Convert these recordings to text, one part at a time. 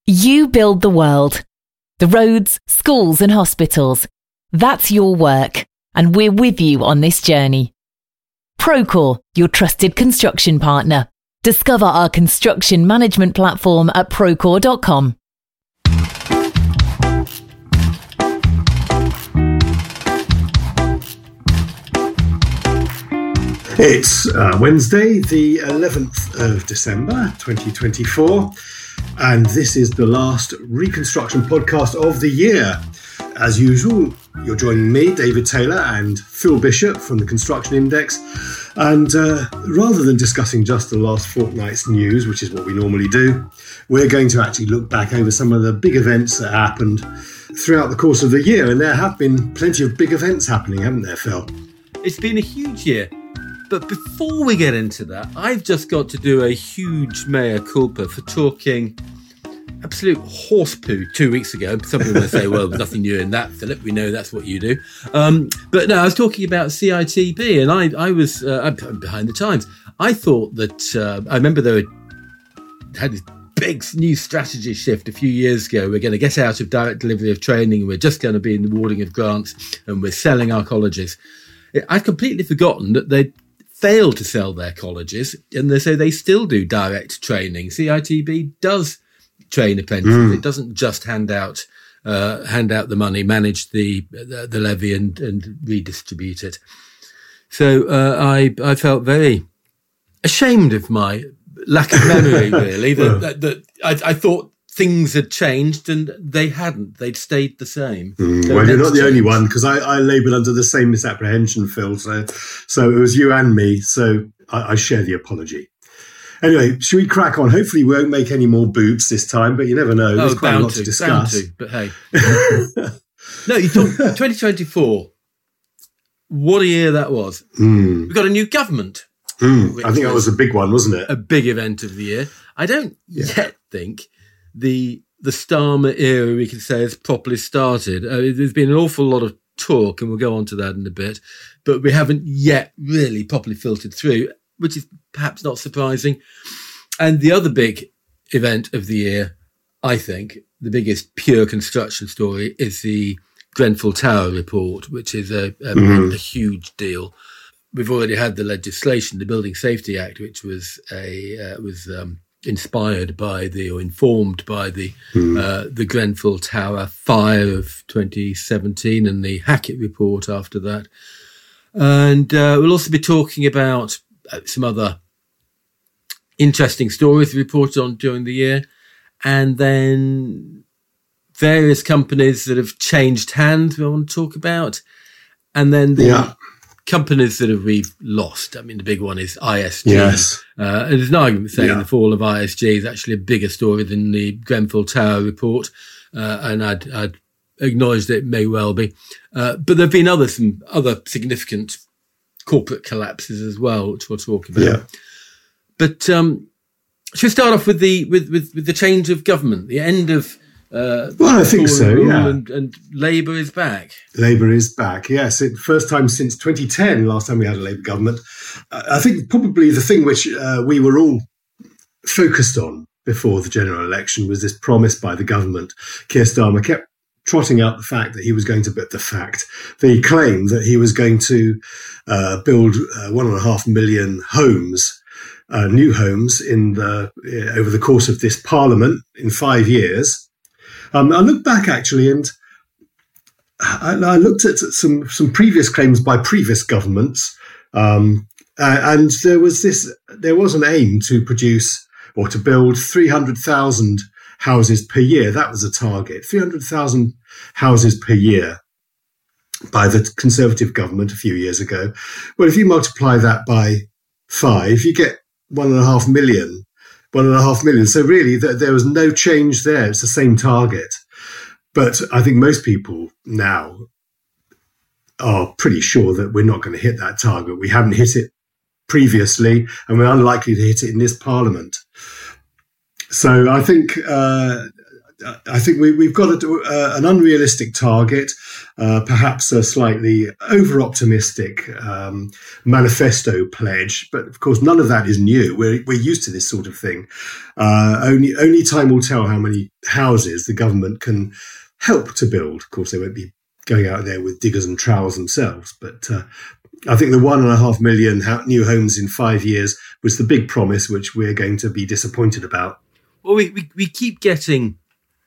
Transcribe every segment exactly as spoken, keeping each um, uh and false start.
You build the world. The roads, schools and hospitals. That's your work, and we're with you on this journey. Procore, your trusted construction partner. Discover our construction management platform at procore dot com. It's uh, Wednesday, the eleventh of December, twenty twenty-four, and this is the last reconstruction podcast of the year. As usual, you're joining me, David Taylor, and Phil Bishop from the Construction Index. And uh, rather than discussing just the last fortnight's news, which is what we normally do, we're going to actually look back over some of the big events that happened throughout the course of the year. And there have been plenty of big events happening, haven't there, Phil? It's been a huge year. But before we get into that, I've just got to do a huge mea culpa for talking absolute horse poo two weeks ago. Some people may say, well, there's nothing new in that, Philip. We know that's what you do. Um, but no, I was talking about C I T B, and I, I was uh, I'm behind the times. I thought that, uh, I remember they were, had this big new strategy shift a few years ago. We're going to get out of direct delivery of training. We're just going to be in the awarding of grants, and we're selling our colleges. I'd completely forgotten that they'd failed to sell their colleges, and they say they still do direct training. C I T B does train apprentices. Mm. It doesn't just hand out uh, hand out the money, manage the the, the levy, and, and redistribute it. So uh, I I felt very ashamed of my lack of memory. Really, that, that, that I, I thought things had changed, and they hadn't. They'd stayed the same. Mm, so well, you're not the only one, because I, I laboured under the same misapprehension, Phil. So, so it was you and me. So I, I share the apology. Anyway, should we crack on? Hopefully, we won't make any more boobs this time, but you never know. There's oh, quite a lot to, to discuss. To, but hey, no, you thought twenty twenty-four. What a year that was! Mm. We've got a new government. Mm, I think that was a big one, wasn't it? A big event of the year. I don't yeah. yet think the the Starmer era, we can say, has properly started. Uh, there's been an awful lot of talk, and we'll go on to that in a bit, but we haven't yet really properly filtered through, which is perhaps not surprising. And the other big event of the year, I think, the biggest pure construction story, is the Grenfell Tower report, which is a, a, mm-hmm. a huge deal. We've already had the legislation, the Building Safety Act, which was a uh, was um, inspired by the, or informed by the mm. uh, the Grenfell Tower fire of twenty seventeen and the Hackett report after that. And uh, we'll also be talking about uh, some other interesting stories reported on during the year, and then various companies that have changed hands we want to talk about, and then the yeah. companies that have we've lost. I mean, the big one is I S G. Yes. Uh, and there's an argument saying yeah. the fall of I S G is actually a bigger story than the Grenfell Tower report. Uh, and I'd, I'd acknowledge that it may well be. Uh, but there have been other, some other significant corporate collapses as well, which we'll talk about. Yeah. But, um, should we start off with the, with, with, with the change of government, the end of, Uh, well, I think so, yeah. And, and Labour is back. Labour is back, yes. It, first time since twenty ten, last time we had a Labour government. Uh, I think probably the thing which uh, we were all focused on before the general election was this promise by the government. Keir Starmer kept trotting out the fact that he was going to, but the fact, the claim that he was going to uh, build uh, one and a half million homes, uh, new homes in the uh, over the course of this parliament in five years. Um, I looked back actually, and I, I looked at some some previous claims by previous governments, um, uh, and there was this there was an aim to produce or to build three hundred thousand houses per year. That was a target, three hundred thousand houses per year by the Conservative government a few years ago. Well, if you multiply that by five, you get one and a half million. One and a half million. So really, th- there was no change there. It's the same target. But I think most people now are pretty sure that we're not going to hit that target. We haven't hit it previously, and we're unlikely to hit it in this parliament. So I think uh, I think we, we've got a, uh, an unrealistic target, uh, perhaps a slightly over-optimistic um, manifesto pledge. But of course, none of that is new. We're we're used to this sort of thing. Uh, only only time will tell how many houses the government can help to build. Of course, they won't be going out there with diggers and trowels themselves. But uh, I think the one and a half million new homes in five years was the big promise, which we're going to be disappointed about. Well, we, we, we keep getting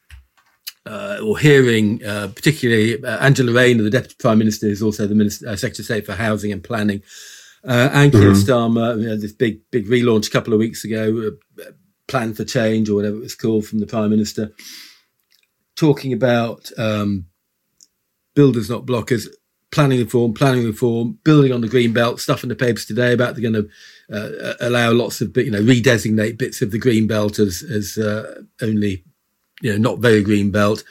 uh, or hearing, uh, particularly uh, Angela Rayner, the Deputy Prime Minister, is also the Minister, uh, Secretary of State for Housing and Planning, uh, and Keir mm-hmm. Starmer, you know, this big big relaunch a couple of weeks ago, uh, Plan for Change or whatever it was called from the Prime Minister, talking about um, builders not blockers, planning reform, planning reform, building on the green belt, stuff in the papers today about they're going to uh, allow lots of, you know, redesignate bits of the green belt as, as uh, only, you know, not very green belt.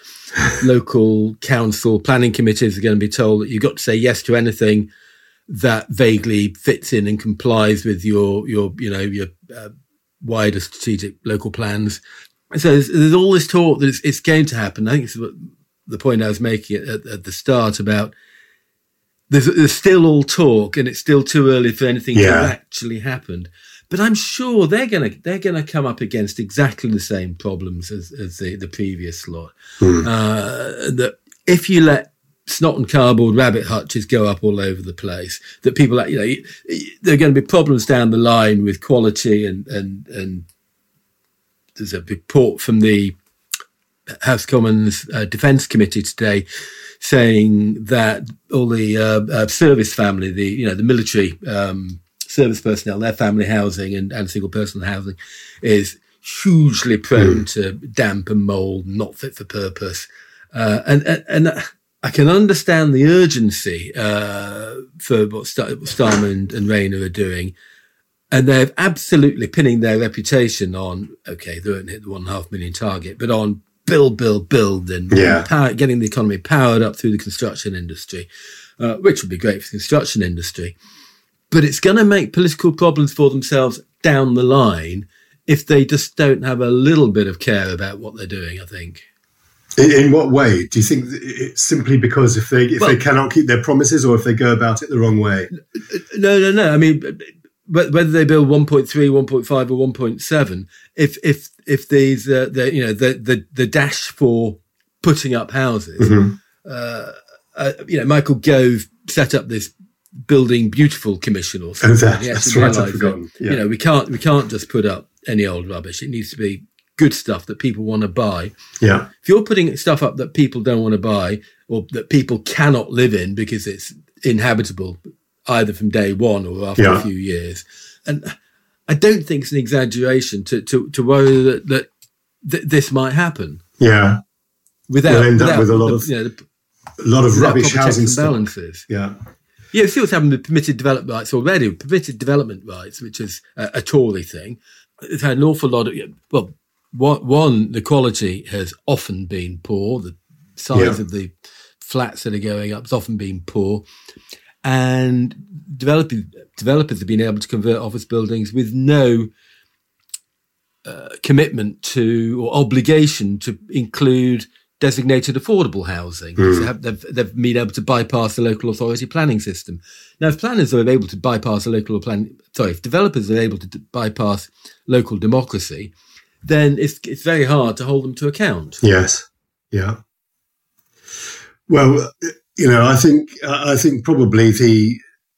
Local council planning committees are going to be told that you've got to say yes to anything that vaguely fits in and complies with your, your, you know, your uh, wider strategic local plans. So there's, there's all this talk that it's, it's going to happen. I think it's the point I was making at, at the start about There's, there's still all talk, and it's still too early for anything yeah. to have actually happened. But I'm sure they're gonna they're gonna come up against exactly the same problems as, as the, the previous lot. Mm. Uh, that if you let snot and cardboard rabbit hutches go up all over the place, that people, you know, there are going to be problems down the line with quality, and and and there's a report from the House Commons uh, Defence Committee today saying that all the uh, uh, service family, the you know the military um, service personnel, their family housing and, and single person housing is hugely prone mm. to damp and mould, not fit for purpose. Uh, and, and and I can understand the urgency uh, for what St- Starmer and, and Rayner are doing. And they're absolutely pinning their reputation on, okay, they won't hit the one and a half million target, but on build, build, build, and yeah. power, getting the economy powered up through the construction industry, uh, which would be great for the construction industry. But it's going to make political problems for themselves down the line if they just don't have a little bit of care about what they're doing, I think. In, in what way? Do you think it's simply because if they if well, they cannot keep their promises, or if they go about it the wrong way? No, no, no. I mean, whether they build one point three, one point five or one point seven, if if if these uh, the you know the, the the dash for putting up houses, mm-hmm. uh, uh, you know, Michael Gove set up this Building Beautiful Commission or something. Oh, that, that's right, I've forgotten. Yeah. You know, we can't we can't just put up any old rubbish. It needs to be good stuff that people want to buy. Yeah. If you're putting stuff up that people don't want to buy, or that people cannot live in because it's inhabitable either from day one or after yeah. a few years, and I don't think it's an exaggeration to to, to worry that, that th- this might happen. Yeah. Without, we'll end up without with a lot the, of you know, the, a lot of rubbish housing balances. Yeah. Yeah, you see what's happened with permitted development rights already. Permitted development rights, which is a, a Tory thing, it's had an awful lot of, well, one, the quality has often been poor. The size yeah. of the flats that are going up has often been poor. And developers, developers have been able to convert office buildings with no uh, commitment to or obligation to include designated affordable housing. Mm. So have, they've, they've been able to bypass the local authority planning system. Now, if planners are able to bypass a local plan, sorry, if developers are able to d- bypass local democracy, then it's it's very hard to hold them to account. Yes, yeah. Well, you know, I think I think probably the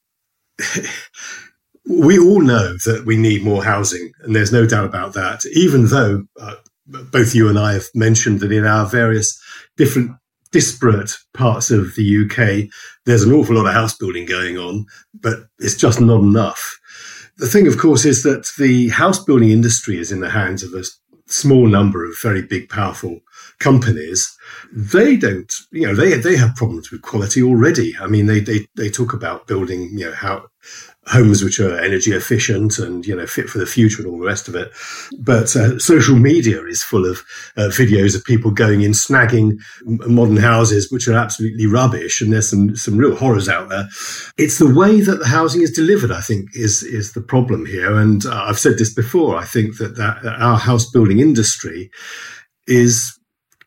we all know that we need more housing, and there's no doubt about that. Even though uh, both you and I have mentioned that in our various different disparate parts of the U K, there's an awful lot of house building going on, but it's just not enough. The thing, of course, is that the house building industry is in the hands of a small number of very big, powerful companies. They don't, you know, they they have problems with quality already. I mean, they they they talk about building, you know, how homes which are energy efficient and, you know, fit for the future and all the rest of it. But uh, social media is full of uh, videos of people going in, snagging modern houses, which are absolutely rubbish. And there's some, some real horrors out there. It's the way that the housing is delivered, I think, is, is the problem here. And uh, I've said this before. I think that, that our house building industry is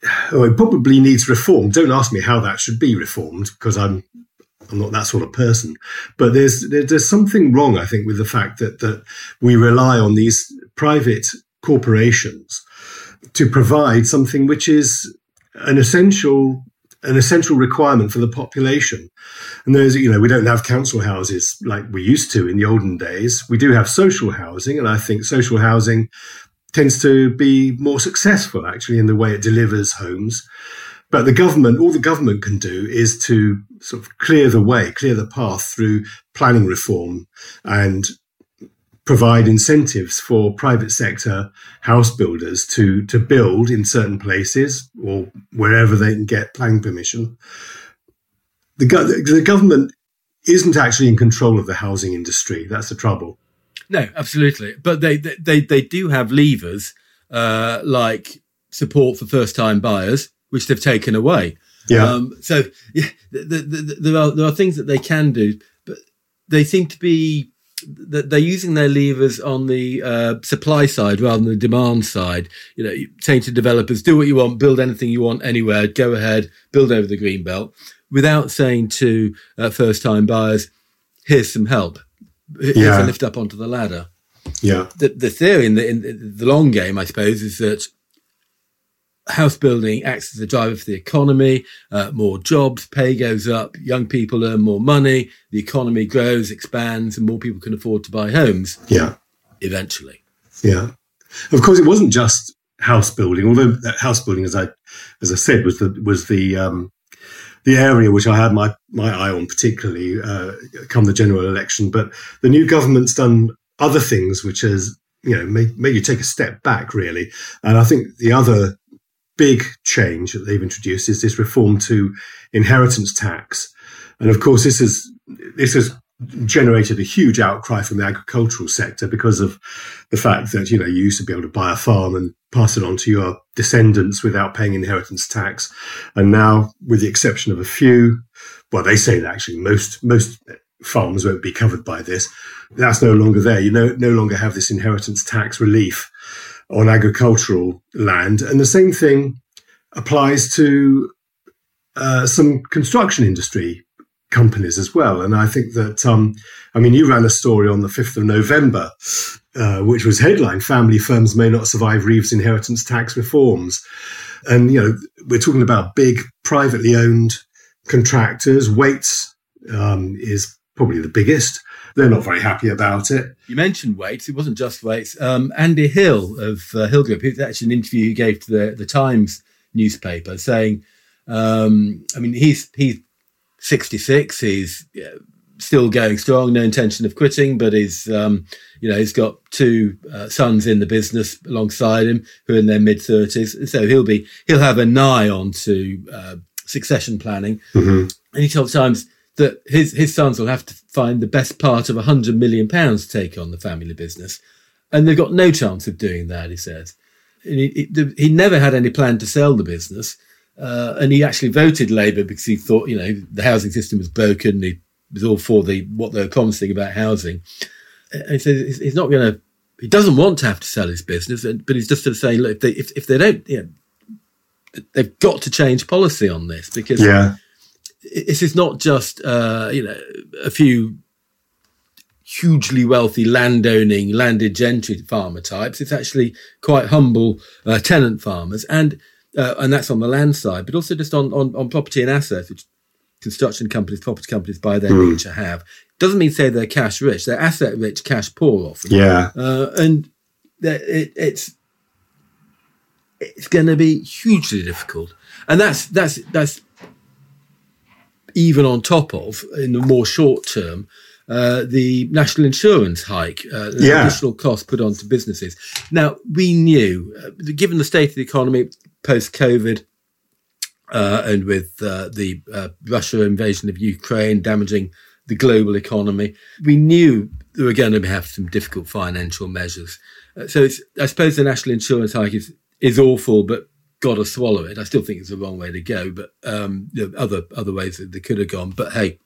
oh, it probably needs reform. Don't ask me how that should be reformed, because I'm I'm not that sort of person. But there's there's something wrong, I think, with the fact that that we rely on these private corporations to provide something which is an essential an essential requirement for the population. And there's, you know, we don't have council houses like we used to in the olden days. We do have social housing, and I think social housing tends to be more successful, actually, in the way it delivers homes. But the government, all the government can do is to sort of clear the way, clear the path through planning reform and provide incentives for private sector house builders to, to build in certain places or wherever they can get planning permission. The, go- the government isn't actually in control of the housing industry. That's the trouble. No, absolutely. But they they they do have levers uh, like support for first-time buyers, which they've taken away. Yeah. Um, so yeah, the, the, the, there are there are things that they can do, but they seem to be that they're using their levers on the uh, supply side rather than the demand side. You know, saying to developers, "Do what you want, build anything you want anywhere, go ahead, build over the green belt," without saying to uh, first-time buyers, "Here's some help. Here's yeah. a lift up onto the ladder." Yeah. The, the theory in the, in the long game, I suppose, is that house building acts as a driver for the economy, uh, more jobs, pay goes up, young people earn more money, the economy grows, expands, and more people can afford to buy homes. Yeah. Eventually. Yeah. Of course, it wasn't just house building, although house building, as I as I said, was the was the um, the area which I had my, my eye on particularly uh, come the general election. But the new government's done other things which has, you know, made, made you take a step back, really. And I think the other big change that they've introduced is this reform to inheritance tax. And of course, this is this has generated a huge outcry from the agricultural sector because of the fact that, you know, you used to be able to buy a farm and pass it on to your descendants without paying inheritance tax. And now, with the exception of a few, well, they say that actually most most farms won't be covered by this. That's no longer there. You no, no longer have this inheritance tax relief on agricultural land. And the same thing applies to uh, some construction industry companies as well. And I think that, um, I mean, you ran a story on the fifth of November, uh, which was headline, "Family Firms May Not Survive Reeves Inheritance Tax Reforms." And, you know, we're talking about big privately owned contractors. Waits um, is probably the biggest. They're not very happy about it. You mentioned Waits. It wasn't just Waits. Um, Andy Hill of uh, Hill Group, it's actually an interview he gave to the, the Times newspaper saying, um, I mean, he's he's sixty-six. He's yeah, still going strong, no intention of quitting, but he's, um, you know, he's got two uh, sons in the business alongside him who are in their mid thirties. So he'll be, he'll have an eye on to uh, succession planning. Mm-hmm. And he told Times that his, his sons will have to find the best part of a hundred million pounds to take on the family business. And they've got no chance of doing that, he says. And he, he, he never had any plan to sell the business. Uh, and he actually voted Labour because he thought, you know, the housing system was broken. He was all for the what they were promising about housing. And he says he's not going to, he doesn't want to have to sell his business, but he's just sort of saying, look, if they, if, if they don't, you know, they've got to change policy on this because yeah. this is not just, uh, you know, a few hugely wealthy landowning, landed gentry farmer types. It's actually quite humble uh, tenant farmers. And uh, and that's on the land side, but also just on, on, on property and assets, which construction companies, property companies by their mm. nature have. Doesn't mean say they're cash rich. They're asset rich, cash poor often. Yeah. Uh, and it, it's it's going to be hugely difficult. And that's that's that's even on top of, in the more short term, uh, the national insurance hike, uh, the yeah. additional cost put onto businesses. Now, we knew, uh, given the state of the economy post-COVID, uh, and with uh, the uh, Russia invasion of Ukraine damaging the global economy, we knew there were going to have some difficult financial measures. Uh, so it's, I suppose the national insurance hike is, is awful, but got to swallow it. I still think it's the wrong way to go, but um, there are other other ways that they could have gone. But hey,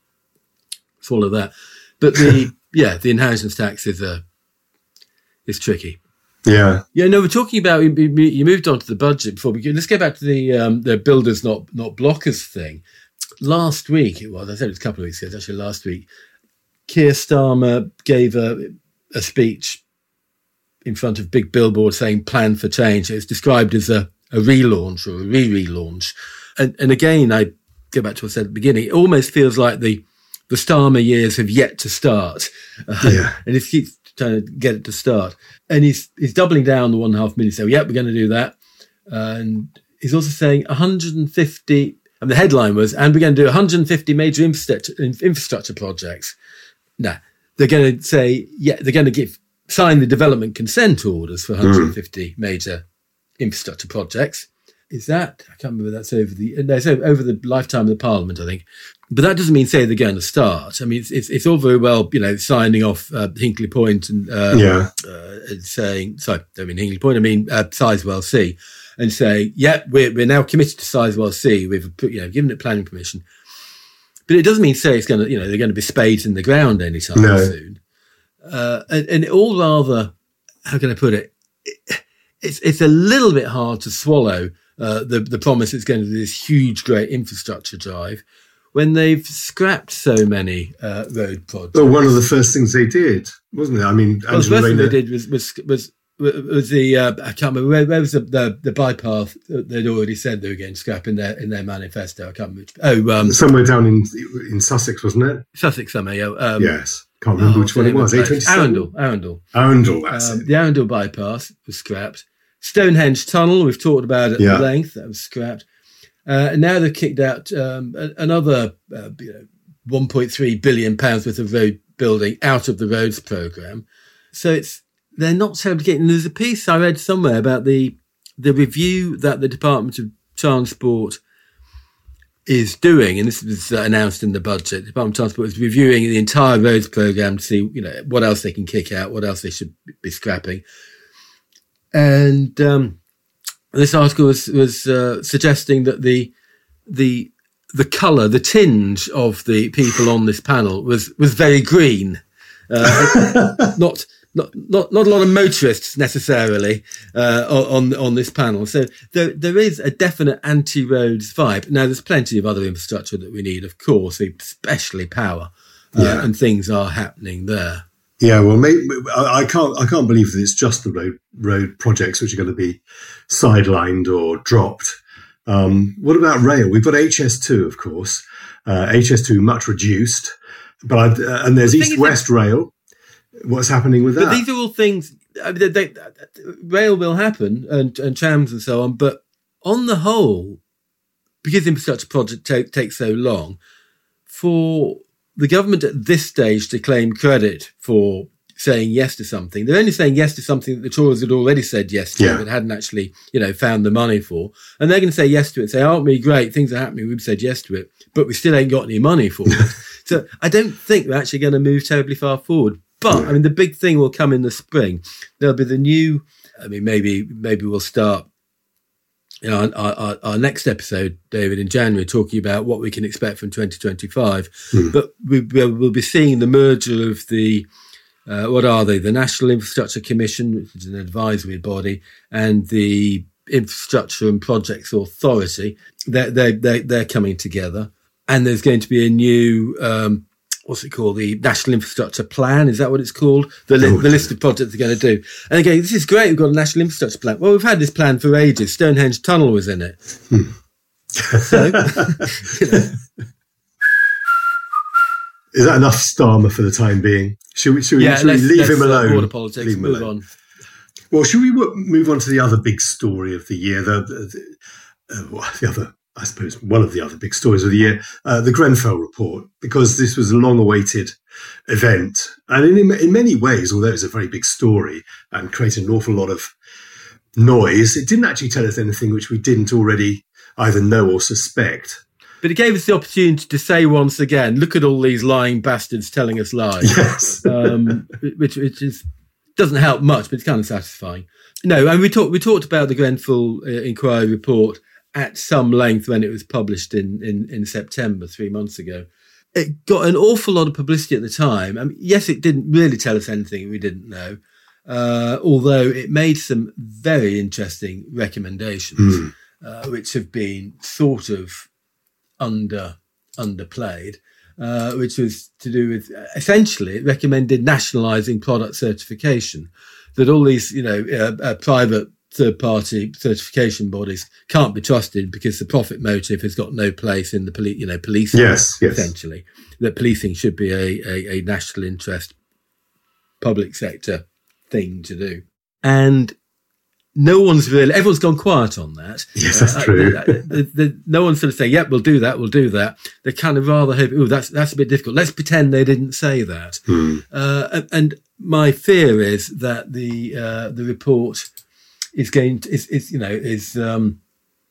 swallow that. But the yeah, the inheritance tax is a is tricky. Yeah. Yeah, no, we're talking about, you moved on to the budget before. We, let's go back to the um, the builders, not not blockers thing. Last week, it was, I said it was a couple of weeks ago, it's actually last week, Keir Starmer gave a, a speech in front of big billboard saying plan for change. It was described as a, a relaunch or a re-relaunch. And, and again, I go back to what I said at the beginning, it almost feels like the, the Starmer years have yet to start. Uh, yeah. And he keeps trying to get it to start. And he's he's doubling down the one and a half million. So, yeah, we're going to do that. Uh, and he's also saying one hundred fifty, and the headline was, and we're going to do one hundred fifty major infrastructure, infrastructure projects. Now, they're going to say, yeah, they're going to give sign the development consent orders for one hundred fifty mm. major infrastructure projects. Is that, I can't remember, that's over the, no, it's over the lifetime of the Parliament, I think. But that doesn't mean say they're going to start. I mean, it's it's, it's all very well, you know, signing off uh, Hinkley Point and uh, yeah. uh, saying, sorry, I don't mean Hinkley Point, I mean uh, Sizewell C, and say, yeah, we're, we're now committed to Sizewell C. We've, you know, given it planning permission. But it doesn't mean say it's going to, you know, they're going to be spades in the ground anytime no. soon. Uh, and, and it all rather, how can I put it? it? It's it's a little bit hard to swallow uh, the the promise it's going to be this huge, great infrastructure drive when they've scrapped so many uh, road projects. Well, one of the first things they did, wasn't it? I mean, well, the first thing they did was was was, was the uh, I can't remember where, where was the, the the bypass they'd already said they were going to scrap in their in their manifesto. I can't remember. Oh, um, somewhere down in in Sussex, wasn't it? Sussex, somewhere. Yeah. Um, yes. Can't remember oh, which one it was. Arundel, Arundel. Arundel, that's um, it. The Arundel bypass was scrapped. Stonehenge Tunnel, we've talked about it yeah. at length, that was scrapped. Uh, and now they've kicked out um, another uh, you know, one point three billion pounds worth of road building out of the roads programme. So it's they're not terribly getting. There's a piece I read somewhere about the the review that the Department of Transport is doing, and this was announced in the budget. The Department of Transport is reviewing the entire roads programme to see, you know, what else they can kick out, what else they should be scrapping. And um, this article was, was uh, suggesting that the the the colour, the tinge of the people on this panel was was very green, uh, not. Not, not not a lot of motorists necessarily uh, on on this panel. So there there is a definite anti-roads vibe. Now there's plenty of other infrastructure that we need, of course, especially power, uh, yeah. and things are happening there. Yeah, well, maybe, I can't I can't believe that it's just the road road projects which are going to be sidelined or dropped. Um, what about rail? We've got H S two, of course. Uh, H S two much reduced, but I'd, uh, and there's East West Rail. What's happening with that? But these are all things. I mean, they, they, rail will happen, and, and trams and so on. But on the whole, because the infrastructure project take, takes so long, for the government at this stage to claim credit for saying yes to something, they're only saying yes to something that the Tories had already said yes to, yeah. but hadn't actually, you know, found the money for. And they're going to say yes to it and say, aren't we great? Things are happening. We've said yes to it, but we still ain't got any money for it. So I don't think we're actually going to move terribly far forward. But, I mean, the big thing will come in the spring. There'll be the new, I mean, maybe maybe we'll start you know, our, our, our next episode, David, in January, talking about what we can expect from twenty twenty-five. Hmm. But we, we'll be seeing the merger of the, uh, what are they, the National Infrastructure Commission, which is an advisory body, and the Infrastructure and Projects Authority. They're, they're, they're, they're coming together. And there's going to be a new... Um, what's it called? The National Infrastructure Plan. Is that what it's called? The, li- oh, the list of projects they're going to do. And again, this is great. We've got a National Infrastructure Plan. Well, we've had this plan for ages. Stonehenge Tunnel was in it. Hmm. So, you know. Is that enough Starmer for the time being? Should we, should we, yeah, should we leave let's, him alone? Border politics, leave him move alone. on. Well, should we move on to the other big story of the year? The, the, uh, the other... I suppose one of the other big stories of the year, uh, the Grenfell report, because this was a long-awaited event. And in, in many ways, although it's a very big story and created an awful lot of noise, it didn't actually tell us anything which we didn't already either know or suspect. But it gave us the opportunity to say once again, look at all these lying bastards telling us lies. Yes. um, which, which is, doesn't help much, but it's kind of satisfying. No, and we talked we talked about the Grenfell uh, inquiry report at some length when it was published in, in, in September, three months ago. It got an awful lot of publicity at the time. I mean, yes, it didn't really tell us anything we didn't know. uh, although it made some very interesting recommendations, mm. uh, which have been sort of under underplayed, uh, which was to do with, uh, essentially, it recommended nationalising product certification, that all these, you know, uh, uh, private third-party certification bodies can't be trusted because the profit motive has got no place in the poli- you know, policing. Yes, yes. Essentially, that policing should be a, a, a national interest, public sector thing to do. And no one's really, everyone's gone quiet on that. Yes, that's uh, true. Uh, the, the, the, no one's sort of saying, yep, we'll do that, we'll do that. They're kind of rather hoping, oh, that's, that's a bit difficult. Let's pretend they didn't say that. Hmm. Uh, and, and my fear is that the uh, the report is going to, is, is you know, is um,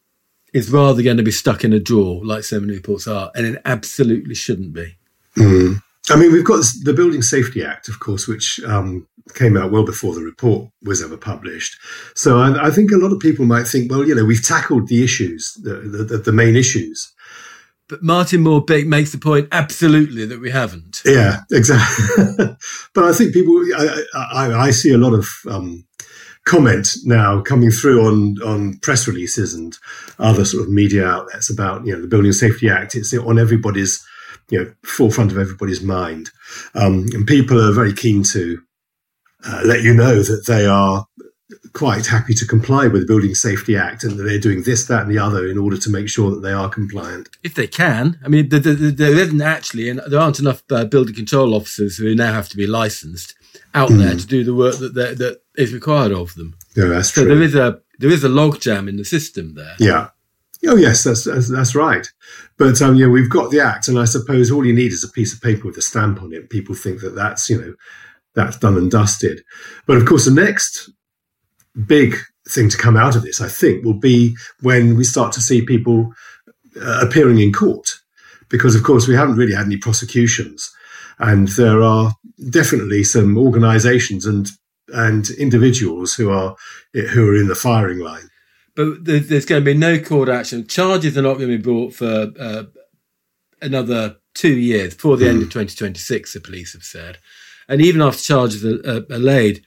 is rather going to be stuck in a drawer, like so many reports are, and it absolutely shouldn't be. Mm. I mean, we've got the Building Safety Act, of course, which um, came out well before the report was ever published. So I, I think a lot of people might think, well, you know, we've tackled the issues, the the, the main issues. But Martin Moore makes the point absolutely that we haven't. Yeah, exactly. But I think people, I, I, I see a lot of um, comment now coming through on, on press releases and other sort of media outlets about, you know, the Building Safety Act. It's on everybody's, you know, forefront of everybody's mind. Um, and people are very keen to uh, let you know that they are quite happy to comply with the Building Safety Act and that they're doing this, that and the other in order to make sure that they are compliant. If they can. I mean, there, there, there isn't actually, and there aren't enough uh, building control officers who now have to be licensed out mm. there to do the work that that is required of them. Yeah, that's so true. So there is a there is a logjam in the system there. Yeah. Oh, yes, that's that's, that's right. But, um, yeah, we've got the Act, and I suppose all you need is a piece of paper with a stamp on it. People think that that's, you know, that's done and dusted. But, of course, the next big thing to come out of this, I think, will be when we start to see people uh, appearing in court, because, of course, we haven't really had any prosecutions, and there are definitely some organisations and and individuals who are who are in the firing line. But there's going to be no court action. Charges are not going to be brought for uh, another two years before the mm. end of twenty twenty-six. The police have said, and even after charges are, are, are laid,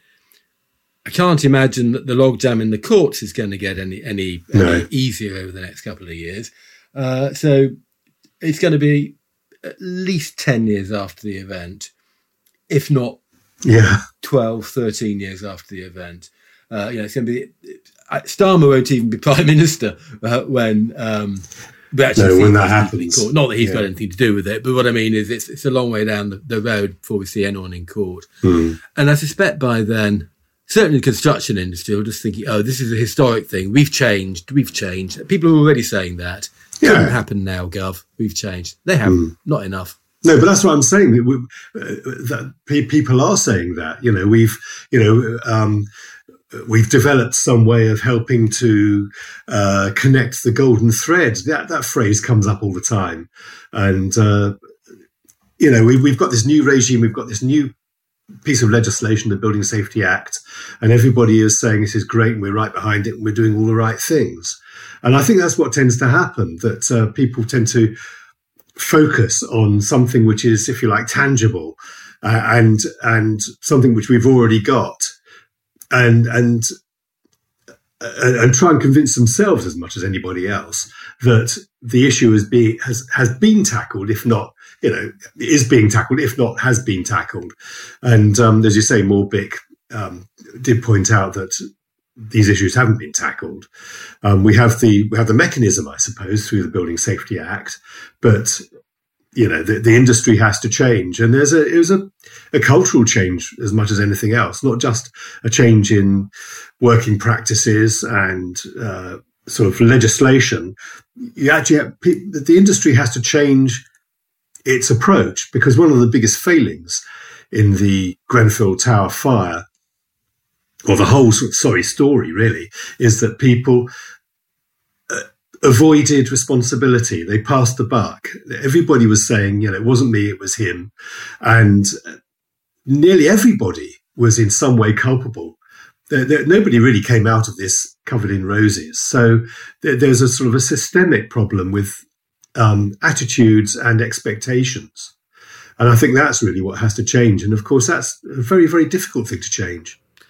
I can't imagine that the logjam in the courts is going to get any any, no. any easier over the next couple of years. Uh, so it's going to be at least ten years after the event, if not yeah. twelve, thirteen years after the event. Uh, you know, it's going to be. Starmer won't even be prime minister uh, when um, we actually no, when that happens. Court. Not that he's yeah. got anything to do with it, but what I mean is it's it's a long way down the, the road before we see anyone in court. Mm. And I suspect by then, certainly the construction industry will just thinking, oh, this is a historic thing. We've changed. We've changed. People are already saying that. Yeah. Couldn't happen now, Gov. We've changed. They haven't. Mm. Not enough. No, but that's what I'm saying. That, we, uh, that people are saying that. You know, we've, you know, um, we've developed some way of helping to uh, connect the golden thread. That that phrase comes up all the time, and uh, you know, we've we've got this new regime. We've got this new piece of legislation, the Building Safety Act, and everybody is saying this is great, and we're right behind it, and we're doing all the right things. And I think that's what tends to happen. That uh, people tend to focus on something which is, if you like, tangible, uh, and and something which we've already got, and and and try and convince themselves as much as anybody else that the issue is being has has been tackled, if not, you know, is being tackled, if not has been tackled. And um, as you say, Morbick um, did point out that these issues haven't been tackled. Um, we have the we have the mechanism, I suppose, through the Building Safety Act, but you know the, the industry has to change, and there's a it was a, a cultural change as much as anything else, not just a change in working practices and uh, sort of legislation. You actually have, the industry has to change its approach, because one of the biggest failings in the Grenfell Tower fire, or the whole sort of, sorry story really, is that people uh, avoided responsibility. They passed the buck. Everybody was saying, you know, it wasn't me, it was him. And nearly everybody was in some way culpable. There, there, nobody really came out of this covered in roses. So there, there's a sort of a systemic problem with um, attitudes and expectations. And I think that's really what has to change. And of course, that's a very, very difficult thing to change.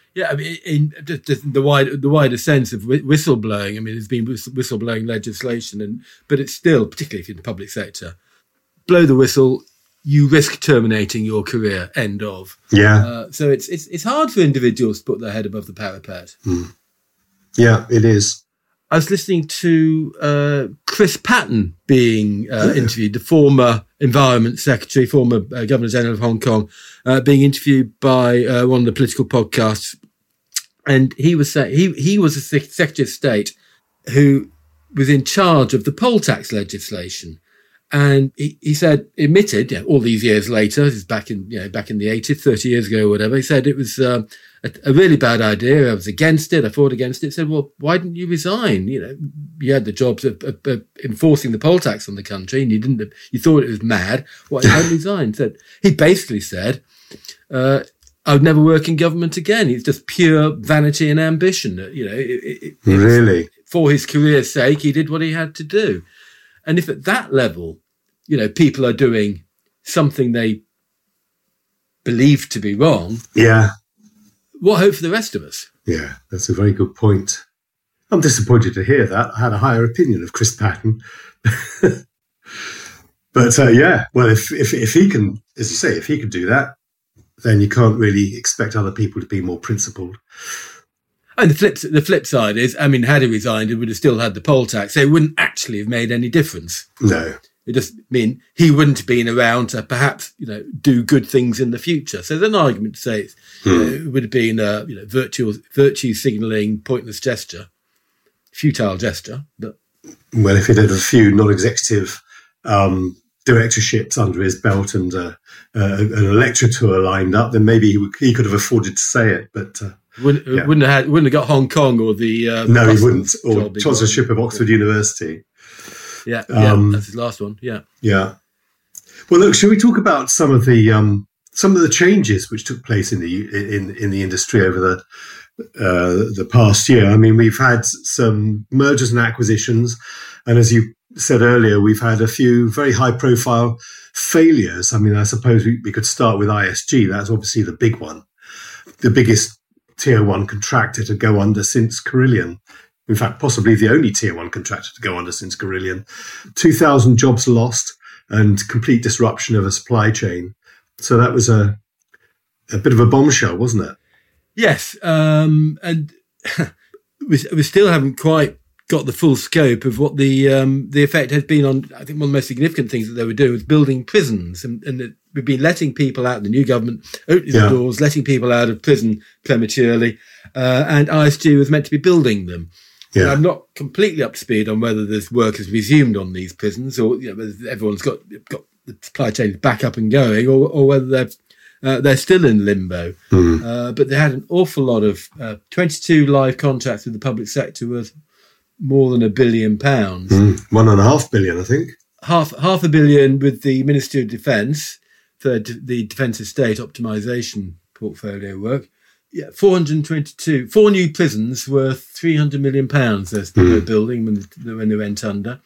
Yeah, I mean, in just, just the wider the wider sense of whistleblowing. I mean, there's been whistleblowing legislation, and but it's still, particularly in the public sector, blow the whistle, you risk terminating your career. End of. Yeah. Uh, so it's it's it's hard for individuals to put their head above the parapet. Mm. Yeah, it is. I was listening to uh, Chris Patten being uh, interviewed, the former Environment Secretary, former uh, Governor General of Hong Kong, uh, being interviewed by uh, one of the political podcasts. And he was saying he, he was a Secretary of State who was in charge of the poll tax legislation. And he, he said, admitted, you know, all these years later, this is back in, you know, back in the eighties, thirty years ago or whatever, he said it was uh, a, a really bad idea. I was against it. I fought against it. He said, well, why didn't you resign? You know, you had the jobs of, of, of enforcing the poll tax on the country and you didn't, you thought it was mad. Why didn't you resign? Said, he basically said, uh, I would never work in government again. It's just pure vanity and ambition. You know, it, it, it, really, for his career's sake, he did what he had to do. And if at that level, you know, people are doing something they believe to be wrong, yeah, what hope for the rest of us? Yeah, that's a very good point. I'm disappointed to hear that. I had a higher opinion of Chris Patten. But uh, yeah, well, if, if if he can, as you say, if he could do that, then you can't really expect other people to be more principled. And the flip, the flip side is, I mean, had he resigned, he would have still had the poll tax. So it wouldn't actually have made any difference. No. It just mean he wouldn't have been around to perhaps, you know, do good things in the future. So there's an argument to say it's, hmm. you know, it would have been a, you know, virtue, virtue signalling, pointless gesture, futile gesture. But well, if he'd had a few non-executive um, directorships under his belt and uh, uh, an electric tour lined up, then maybe he, he could have afforded to say it. But uh, wouldn't, yeah. wouldn't have had, wouldn't have got Hong Kong or the uh, no, he wouldn't, or chancellorship of Oxford yeah. University. Yeah, yeah, um, that's his last one. Yeah, yeah. Well, look, shall we talk about some of the um, some of the changes which took place in the in in the industry over the uh, the past year? I mean, we've had some mergers and acquisitions, and as you said earlier, we've had a few very high-profile failures. I mean, I suppose we, we could start with I S G. That's obviously the big one, the biggest tier one contractor to go under since Carillion. In fact, possibly the only tier one contractor to go under since Carillion. two thousand jobs lost and complete disruption of a supply chain. So that was a a bit of a bombshell, wasn't it? Yes. Um, and we, we still haven't quite got the full scope of what the um, the effect has been on, I think one of the most significant things that they were doing was building prisons. And, and it, we've been letting people out, the new government opening yeah. the doors, letting people out of prison prematurely. Uh, and I S G was meant to be building them. Yeah. I'm not completely up to speed on whether this work has resumed on these prisons, or you know, whether everyone's got got the supply chain back up and going, or, or whether they're uh, they're still in limbo. Mm. Uh, but they had an awful lot of uh, twenty-two live contracts with the public sector worth more than a billion pounds. Mm. One and a half billion, I think. Half half a billion with the Ministry of Defence for the Defence Estate Optimisation portfolio work. Yeah, four hundred twenty-two, four new prisons worth three hundred million pounds they're mm. building when, when they went under.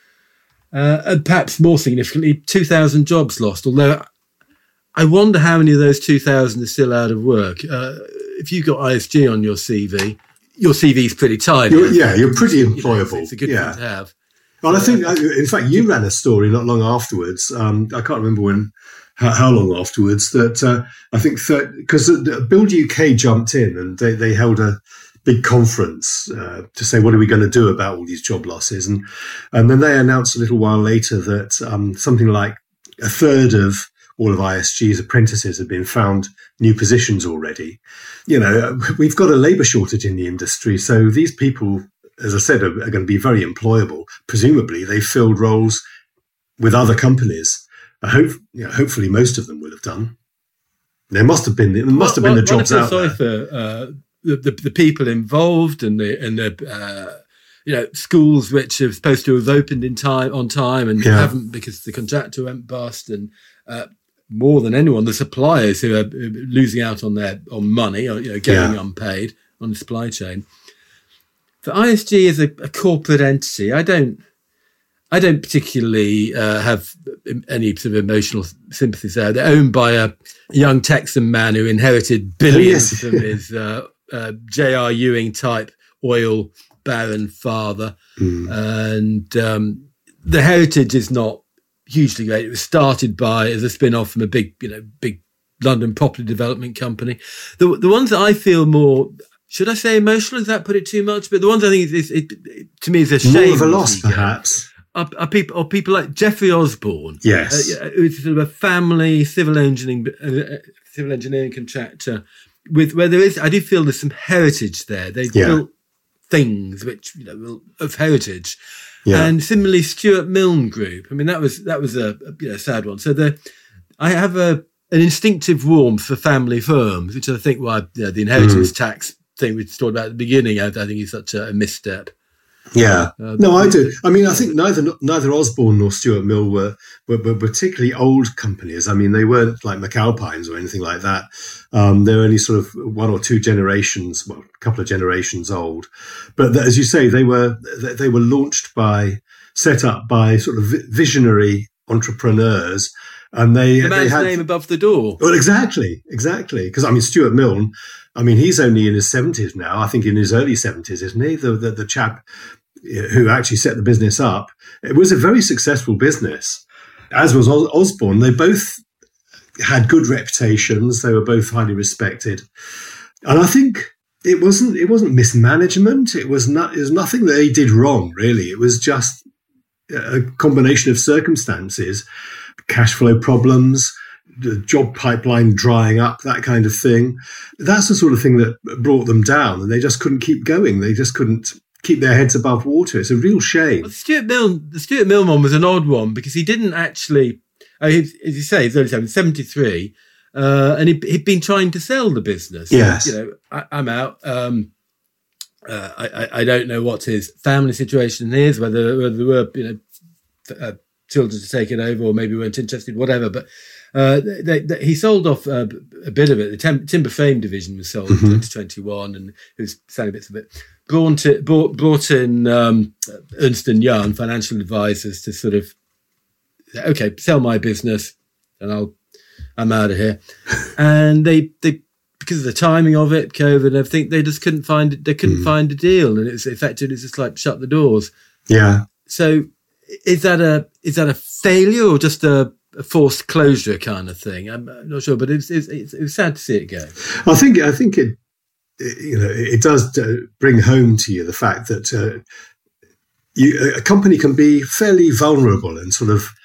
Uh, and perhaps more significantly, two thousand jobs lost, although I wonder how many of those two thousand are still out of work. Uh, if you've got I S G on your C V, your C V is pretty tidy. You're, yeah, you're pretty employable. You know, it's a good yeah. thing to have. Well, I think, in fact, you ran a story not long afterwards. Um, I can't remember when... How, how long afterwards that uh, I think because Build U K jumped in and they, they held a big conference uh, to say, what are we going to do about all these job losses? And and then they announced a little while later that um, something like a third of all of I S G's apprentices had been found new positions already. You know, we've got a labour shortage in the industry. So these people, as I said, are, are going to be very employable. Presumably they filled roles with other companies. I hope, you know, hopefully, most of them will have done. There must have been, there must have been well, the jobs out sorry there. For uh, the, the the people involved and the and the uh, you know schools which are supposed to have opened in time on time and yeah. haven't because the contractor went bust, and uh, more than anyone, the suppliers who are losing out on their on money or you know getting yeah. unpaid on the supply chain. The I S G is a, a corporate entity. I don't. I don't particularly uh, have any sort of emotional sympathies there. They're owned by a young Texan man who inherited billions yes. from his uh, uh, J R Ewing type oil baron father. Mm. And um, the heritage is not hugely great. It was started by as a spin-off from a big, you know, big London property development company. The the ones that I feel more, should I say emotional? Does that put it too much? But the ones I think is, it, it, to me is a shame. More of a loss, perhaps. Are, are people or people like Jeffrey Osborne? Yes, uh, who's sort of a family civil engineering uh, civil engineering contractor. With where there is, I do feel there's some heritage there. They've yeah. built things which you know of heritage. Yeah. And similarly, Stuart Milne Group. I mean, that was that was a, a you know, sad one. So the I have a an instinctive warmth for family firms, which I think why you know, the inheritance mm. tax thing we talked about at the beginning, I, I think is such a, a misstep. Yeah, uh, no, I do. I mean, I think neither neither Osborne nor Stuart Mill were, were were particularly old companies. I mean, they weren't like McAlpines or anything like that. Um, they're only sort of one or two generations, well, a couple of generations old. But as you say, they were they were launched by, set up by sort of visionary entrepreneurs. And they, the man's they had, name above the door. Well, exactly, exactly. Because I mean, Stuart Milne, I mean, he's only in his seventies now. I think in his early seventies, isn't he? The, the the chap who actually set the business up. It was a very successful business, as was Os- Osborne. They both had good reputations. They were both highly respected, and I think it wasn't it wasn't mismanagement. It was not. It was nothing that they did wrong, really. It was just a combination of circumstances. Cash flow problems, the job pipeline drying up, that kind of thing. That's the sort of thing that brought them down, and they just couldn't keep going. They just couldn't keep their heads above water. It's a real shame. Well, Stuart Milne, the Stuart Milne one was an odd one because he didn't actually, uh, he, as you say, he's only seventy-three, uh, and he, he'd been trying to sell the business. Yes. You know, I, I'm out. Um, uh, I, I don't know what his family situation is, whether, whether there were, you know, uh, children to take it over, or maybe weren't interested, whatever. But uh, they, they, he sold off uh, a bit of it. The tem- timber frame division was sold mm-hmm. in twenty twenty-one, and he was selling bits of it. Brought, it, brought, brought in um, Ernst and Young financial advisors to sort of, okay, sell my business, and I'll, I'm out of here. And they, they, because of the timing of it, COVID and everything, they just couldn't find it. They couldn't mm. find a deal, and it's effectively just like shut the doors. Yeah. So. Is that a is that a failure or just a, a forced closure kind of thing? I'm not sure, but it's it's, it's, it's sad to see it go. I think I think it, it you know it does bring home to you the fact that uh, you, a company can be fairly vulnerable and sort of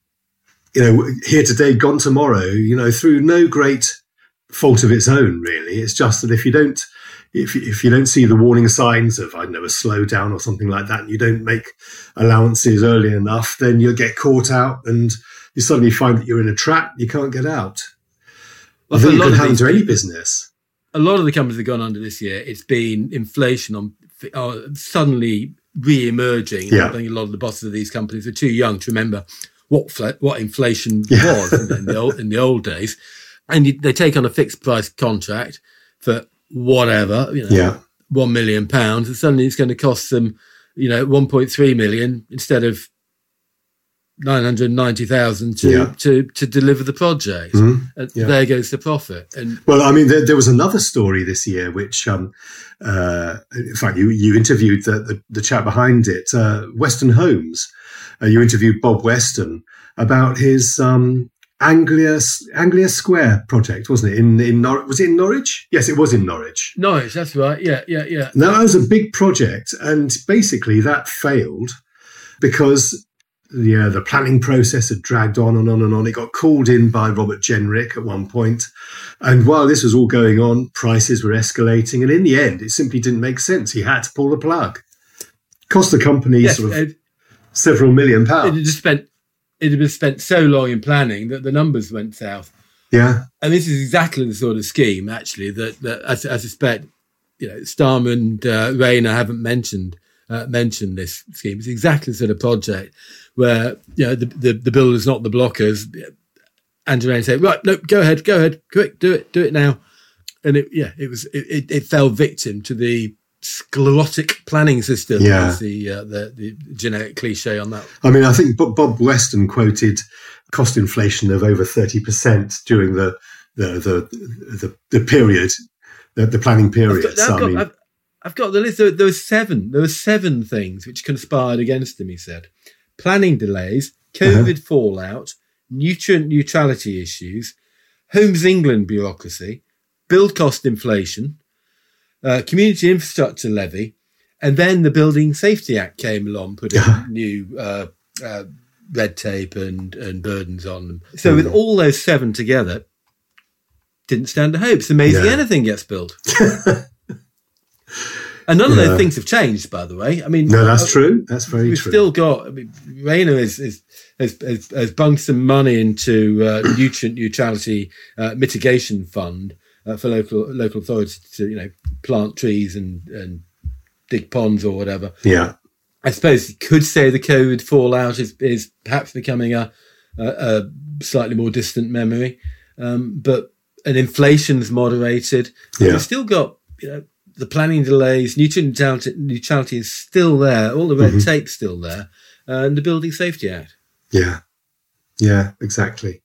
you know here today, gone tomorrow. You know through no great fault of its own, really. It's just that if you don't. If if you don't see the warning signs of, I don't know, a slowdown or something like that, and you don't make allowances early enough, then you'll get caught out and you suddenly find that you're in a trap you can't get out. Well, I think it could happen to any business. A lot of the companies that have gone under this year, it's been inflation on uh, suddenly re-emerging. Yeah. I think a lot of the bosses of these companies are too young to remember what what inflation yeah. was in the, old, in the old days. And you, they take on a fixed price contract for whatever, you know, yeah. one million pounds, and suddenly it's going to cost them, you know, one point three million instead of nine hundred ninety thousand to, yeah. to to deliver the project. Mm-hmm. And yeah. there goes the profit. And well, I mean, there, there was another story this year, which, um, uh, in fact, you you interviewed the the, the chap behind it, uh, Weston Homes. Uh, you interviewed Bob Weston about his. Um, Anglia Anglia Square project, wasn't it? In in Nor- was it in Norwich? Yes, it was in Norwich. Norwich, that's right. Yeah, yeah, yeah. Now, that was a big project, and basically that failed because yeah, the planning process had dragged on and on and on. It got called in by Robert Jenrick at one point, and while this was all going on, prices were escalating, and in the end, it simply didn't make sense. He had to pull the plug. Cost the company yes, sort of uh, several million pounds. It just spent. It had been spent so long in planning that the numbers went south. Yeah. And this is exactly the sort of scheme, actually, that, that I, I suspect, you know, Starmer and uh, Rayner haven't mentioned uh, mentioned this scheme. It's exactly the sort of project where, you know, the, the, the builders, not the blockers, Andrew Rayner said, right, no, go ahead, go ahead, quick, do it, do it now. And it, yeah, it was, it, it, it fell victim to the sclerotic planning system. Yeah. Is the, uh, the the generic cliche on that. I mean, I think Bob Weston quoted cost inflation of over thirty percent during the the the, the, the period the, the planning period. I've got, I've, so, got, I mean, I've, I've got the list. There, there were seven. There were seven things which conspired against him. He said: planning delays, COVID uh-huh. fallout, nutrient neutrality issues, Homes England bureaucracy, build cost inflation, uh, community infrastructure levy, and then the Building Safety Act came along, putting new uh, uh, red tape and, and burdens on them. So mm. with all those seven together, didn't stand a hope. It's amazing yeah. anything gets built. And none of yeah. those things have changed, by the way. I mean, no, that's uh, true. That's very we've true. We've still got. I mean, Rayner is, is, has, has, has bunked some money into uh, nutrient neutrality uh, mitigation fund uh, for local local authorities to, you know, plant trees and, and dig ponds or whatever. Yeah, I suppose you could say the COVID fallout is is perhaps becoming a, a, a slightly more distant memory, um, but and inflation's moderated. Yeah, we've still got, you know, the planning delays, nutrient neutrality, neutrality is still there, all the red mm-hmm. tape's still there, uh, and the Building Safety Act. Yeah, yeah, exactly.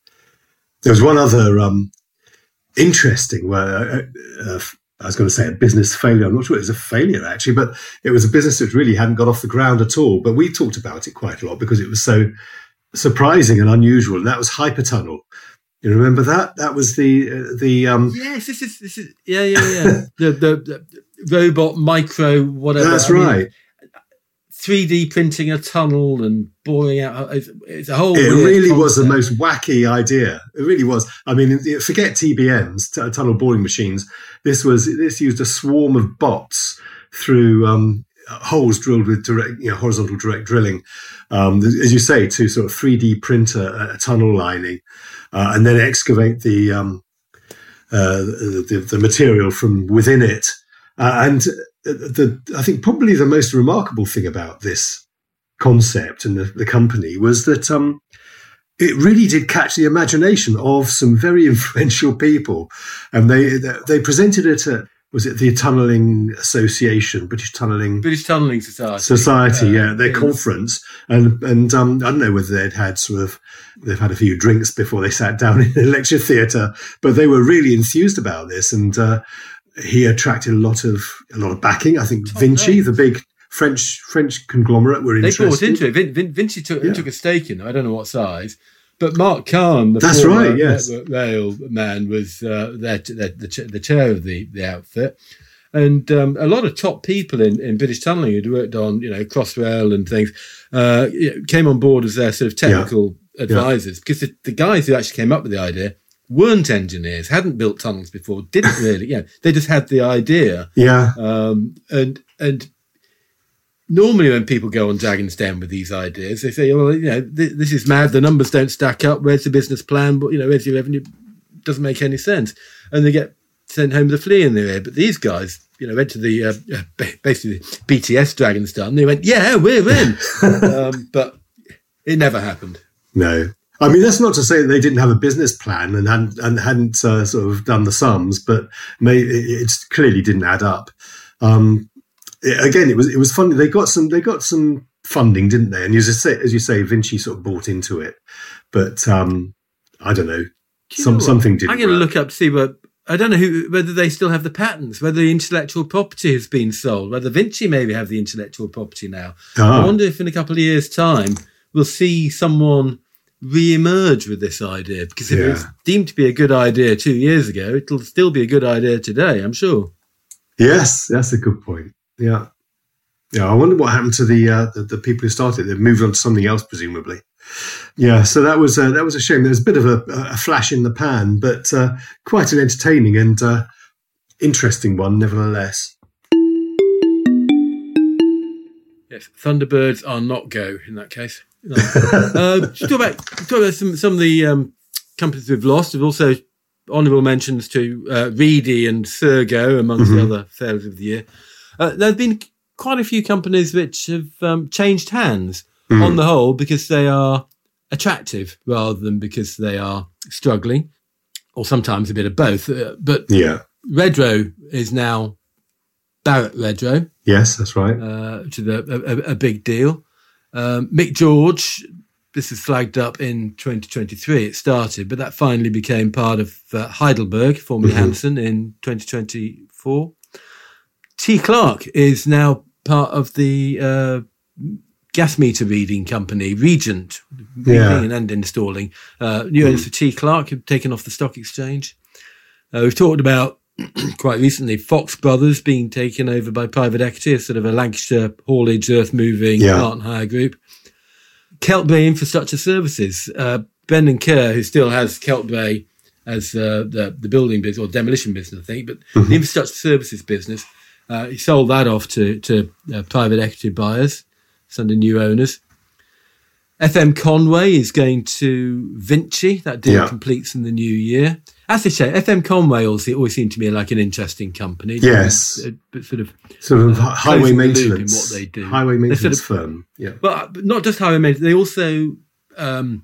There was one other um, interesting, where uh, uh, I was going to say a business failure. I'm not sure it was a failure, actually, but it was a business that really hadn't got off the ground at all. But we talked about it quite a lot because it was so surprising and unusual, and that was Hypertunnel. You remember that? That was the uh, the um. Yes, this is this is yeah yeah yeah the, the the robot micro whatever. That's I right. mean, three D printing a tunnel and boring out. It's, it's a whole. It weird really concept. was the most wacky idea. It really was. I mean, forget T B Ms, t- tunnel boring machines. This was this used a swarm of bots through um, holes drilled with direct, you know, horizontal direct drilling, um, as you say, to sort of three D print a, a tunnel lining. Uh, and then excavate the, um, uh, the the material from within it. Uh, and the I think probably the most remarkable thing about this concept and the, the company was that um, it really did catch the imagination of some very influential people, and they they presented it at, was it the Tunnelling Association, British Tunnelling British Tunnelling Society, Society, uh, yeah, their yes. conference, and and um, I don't know whether they'd had sort of they've had a few drinks before they sat down in the lecture theatre, but they were really enthused about this, and uh, he attracted a lot of a lot of backing. I think oh, Vinci, nice. the big French French conglomerate, were they interested. They bought into it. Vin, Vin, Vinci took, yeah. took a stake in it. I don't know what size. But Mark Kahn, the That's former right, yes. rail man, was uh, their, their, the, the chair of the, the outfit. And um, a lot of top people in, in British Tunnelling who'd worked on, you know, Crossrail and things, uh, you know, came on board as their sort of technical yeah. advisors. Yeah. Because the, the guys who actually came up with the idea weren't engineers, hadn't built tunnels before, didn't really, you know, they just had the idea. Yeah. Um, and and normally when people go on Dragon's Den with these ideas, they say, well, you know, th- this is mad, the numbers don't stack up, where's the business plan, but, you know, where's your revenue? Doesn't make any sense. And they get sent home with a flea in their ear. But these guys, you know, went to the, uh, basically B T S Dragon's Den, they went, yeah, we're in. um, but it never happened. No. I mean, that's not to say that they didn't have a business plan and hadn't, and hadn't uh, sort of done the sums, but may, it clearly didn't add up. Um, it, again, it was it was funny. They got some they got some funding, didn't they? And as you say, as you say, Vinci sort of bought into it, but um, I don't know, some know something didn't. I'm going to look up to see what. I don't know who, whether they still have the patents, whether the intellectual property has been sold, whether Vinci maybe have the intellectual property now. Ah. I wonder if in a couple of years' time we'll see someone re-emerge with this idea, because if yeah. it's deemed to be a good idea two years ago, it'll still be a good idea today, I'm sure. Yes, that's a good point. Yeah. Yeah, I wonder what happened to the uh, the, the people who started. They've moved on to something else, presumably. Yeah, so that was uh, that was a shame. There was a bit of a, a flash in the pan, but uh, quite an entertaining and uh, interesting one, nevertheless. Yes, Thunderbirds are not go in that case. No. uh, talk about talk about some some of the um, companies we've lost. We've also honourable mentions to uh, Reedy and Sergo, amongst mm-hmm. the other failures of the year. Uh, there have been quite a few companies which have um, changed hands mm. on the whole because they are attractive rather than because they are struggling, or sometimes a bit of both. Uh, but yeah. Redrow is now Barrett Redrow. Yes, that's right. Uh, which is a, a, a big deal. Um, Mick George this is flagged up in twenty twenty-three. It started, but that finally became part of uh, Heidelberg, formerly mm-hmm. Hansen, in twenty twenty-four. T. Clark is now part of the uh, gas meter reading company, Regent, yeah. reading and installing. Uh, new owners for T. Clark have taken off the stock exchange. Uh, we've talked about quite recently Fox Brothers being taken over by private equity, a sort of a Lancashire haulage, earth moving yeah. plant hire group. Keltbray Infrastructure Services, uh, Brendan Kerr, who still has Keltbray as uh, the, the building business or demolition business, I think, but mm-hmm. the infrastructure services business, uh, he sold that off to, to uh, private equity buyers. It's under new owners. F M Conway is going to Vinci. That deal yeah. completes in the new year. As I say, F M Conway always, always seemed to me like an interesting company. Yes. Uh, but sort of sort of uh, highway maintenance. In what they do. Highway maintenance sort of, firm. Yeah. But, but not just highway maintenance. They also um,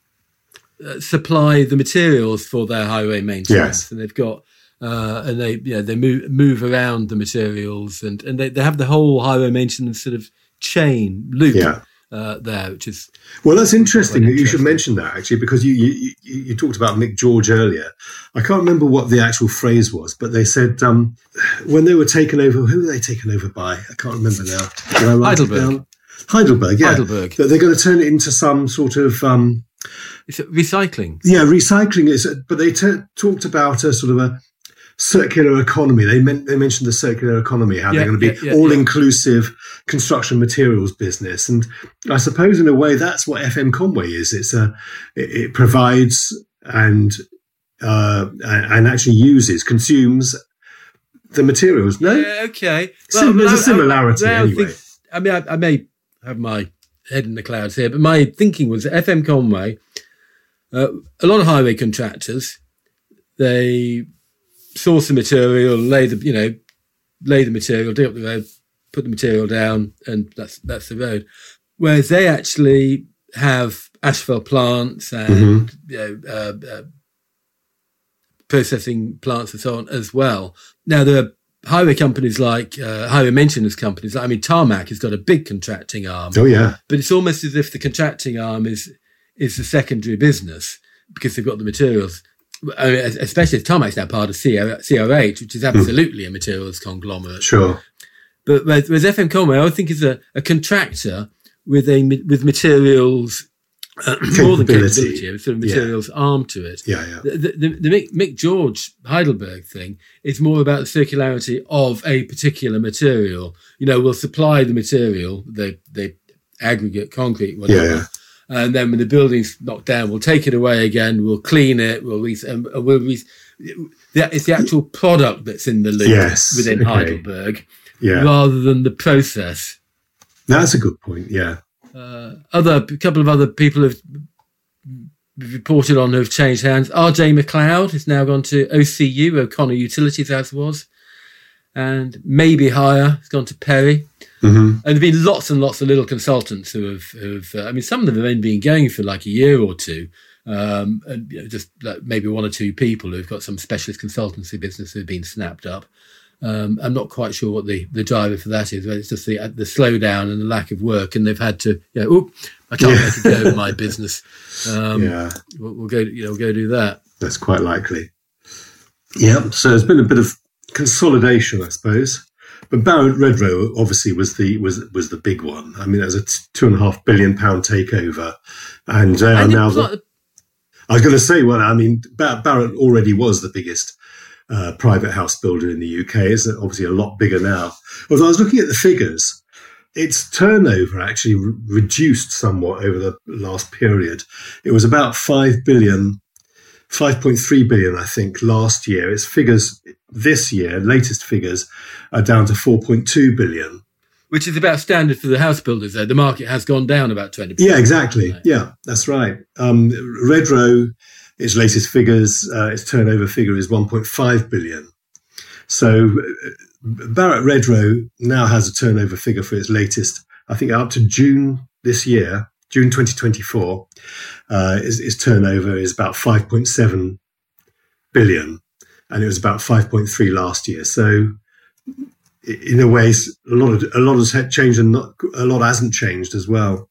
uh, supply the materials for their highway maintenance. Yes. And they've got, uh, and they, you know, they move, move around the materials and, and they, they have the whole highway maintenance sort of chain loop. Yeah. Uh, there, which is well, that's interesting that you should mention that actually, because you, you you you talked about Mick George earlier. I can't remember what the actual phrase was, but they said um, when they were taken over, who were they taken over by? I can't remember now. Did I write Heidelberg. it down? Heidelberg, yeah. Heidelberg. That they're going to turn it into some sort of um, it's recycling. Yeah, recycling is. But they t- talked about a sort of a circular economy. They meant they mentioned the circular economy, how yeah, they're going to be yeah, yeah, all-inclusive yeah. construction materials business. And I suppose in a way that's what F M Conway is. It's a it, it provides and uh, and actually uses, consumes the materials. No, yeah, okay. Well, Sim- there's I, a similarity I, I, anyway. Think, I mean, I, I may have my head in the clouds here, but my thinking was that F M Conway, uh, a lot of highway contractors, they source the material, lay the you know, lay the material, dig up the road, put the material down, and that's that's the road. Whereas they actually have asphalt plants and mm-hmm. you know, uh, uh, processing plants and so on as well. Now there are highway companies like uh, highway maintenance companies. I mean, Tarmac has got a big contracting arm. Oh yeah, but it's almost as if the contracting arm is is the secondary business because they've got the materials. I mean, especially if Tarmac's now part of C R H, which is absolutely mm. a materials conglomerate. Sure. But whereas F M Conway, I think, is a, a contractor with a with materials uh, more than capability, a sort of materials yeah. arm to it. Yeah, yeah. The, the, the Mick, Mick George Heidelberg thing is more about the circularity of a particular material. You know, we'll supply the material, the the aggregate, concrete, whatever. Yeah, yeah. And then when the building's knocked down, we'll take it away again. We'll clean it. We'll re- and we'll re- it's the actual product that's in the loop yes, within okay. Heidelberg, yeah. rather than the process. That's a good point. Yeah. Uh, other a couple of other people have reported on who've changed hands. R J McLeod has now gone to O C U, O'Connor Utilities, as was, and maybe higher. Has gone to Perry. Mm-hmm. And there've been lots and lots of little consultants who have, who have uh, I mean, some of them have only been going for like a year or two, um, and you know, just like maybe one or two people who've got some specialist consultancy business who've been snapped up. Um, I'm not quite sure what the, the driver for that is. It's just the the slowdown and the lack of work, and they've had to, you know, oop, I can't yeah. make it go with my business. Um, yeah, we'll, we'll go, you know, we'll go do that. That's quite likely. Yeah. So there's been a bit of consolidation, I suppose. But Barratt Redrow obviously was the was was the big one. I mean, it was a t- two and a half billion pound takeover, and, uh, and now the, like the- I was going to say, well, I mean, Bar- Barratt already was the biggest uh, private house builder in the U K. It's obviously a lot bigger now. Although I was looking at the figures, its turnover actually re- reduced somewhat over the last period. It was about five billion. five point three billion, I think, last year. Its figures this year, latest figures, are down to four point two billion. Which is about standard for the house builders, though. The market has gone down about twenty percent. Yeah, exactly. Right? Yeah, that's right. Um, Redrow, its latest figures, uh, its turnover figure is one point five billion. So uh, Barratt Redrow now has a turnover figure for its latest, I think up to June this year, June twenty twenty-four, uh, its, its turnover is about five point seven billion, and it was about five point three last year. So, in a way, a lot of a lot has changed, and not, a lot hasn't changed as well.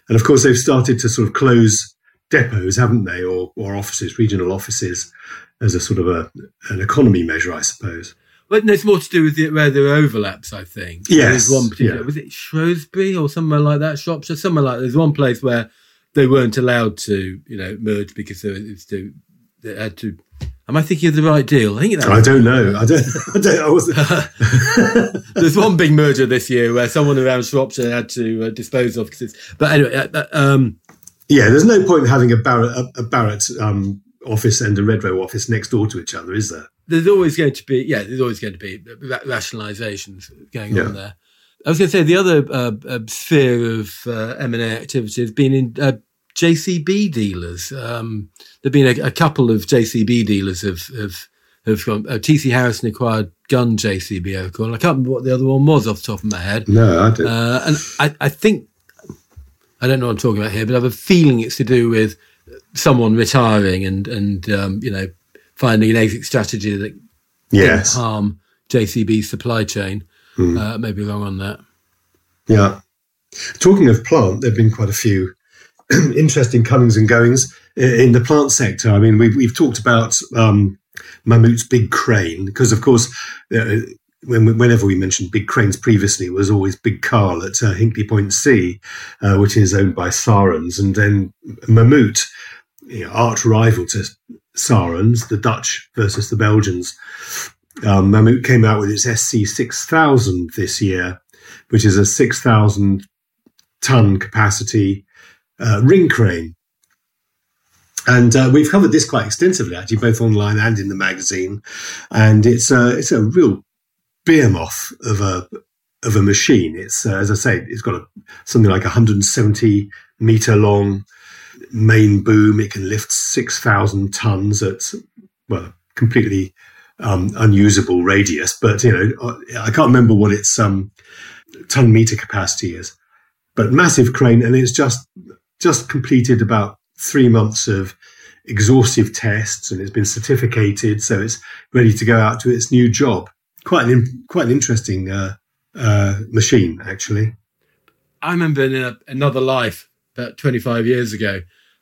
And of course, they've started to sort of close depots, haven't they, or or offices, regional offices, as a sort of a an economy measure, I suppose. But it's more to do with the, where there are overlaps, I think. Yes. There's one particular, yeah. was it Shrewsbury or somewhere like that, Shropshire, somewhere like that. There's one place where they weren't allowed to, you know, merge because they, was to, they had to. Am I thinking of the right deal? I think that I don't know. I don't. I don't. I wasn't. There's one big merger this year where someone around Shropshire had to uh, dispose of. Cause it's, but anyway, uh, um, yeah. There's no point in having a Barratt a, a Barratt um, office and a Redrow office next door to each other, is there? There's always going to be, yeah, there's always going to be rationalisations going yeah. on there. I was going to say the other uh, uh, sphere of uh, M and A activity has been in uh, J C B dealers. Um, there've been a, a couple of J C B dealers have have have gone. Uh, T C Harrison acquired Gun J C B, I recall. I can't remember what the other one was off the top of my head. No, I don't. Uh, and I, I think I don't know what I'm talking about here, but I have a feeling it's to do with someone retiring and and um, you know. finding an exit strategy that yes. didn't harm J C B's supply chain. Mm. Uh, maybe wrong on that. Yeah. Talking of plant, there have been quite a few interesting comings and goings in the plant sector. I mean, we've, we've talked about um, Mammoet's big crane, because, of course, uh, when, whenever we mentioned big cranes previously, it was always Big Carl at uh, Hinkley Point C, uh, which is owned by Sarens, and then Mammoet, you know, arch rival to Sarens, the Dutch versus the Belgians. Um, Mammoet came out with its S C six thousand this year, which is a six thousand ton capacity uh, ring crane. And uh, we've covered this quite extensively, actually, both online and in the magazine. And it's a, it's a real behemoth of a of a machine. It's, uh, as I say, it's got a, something like one hundred seventy metre long main boom. It can lift six thousand tons at, well, completely um, unusable radius. But, you know, I can't remember what its um, ton metre capacity is. But massive crane, and it's just just completed about three months of exhaustive tests, and it's been certificated, so it's ready to go out to its new job. Quite an quite an interesting uh, uh, machine, actually. I remember in a, another life, about twenty-five years ago,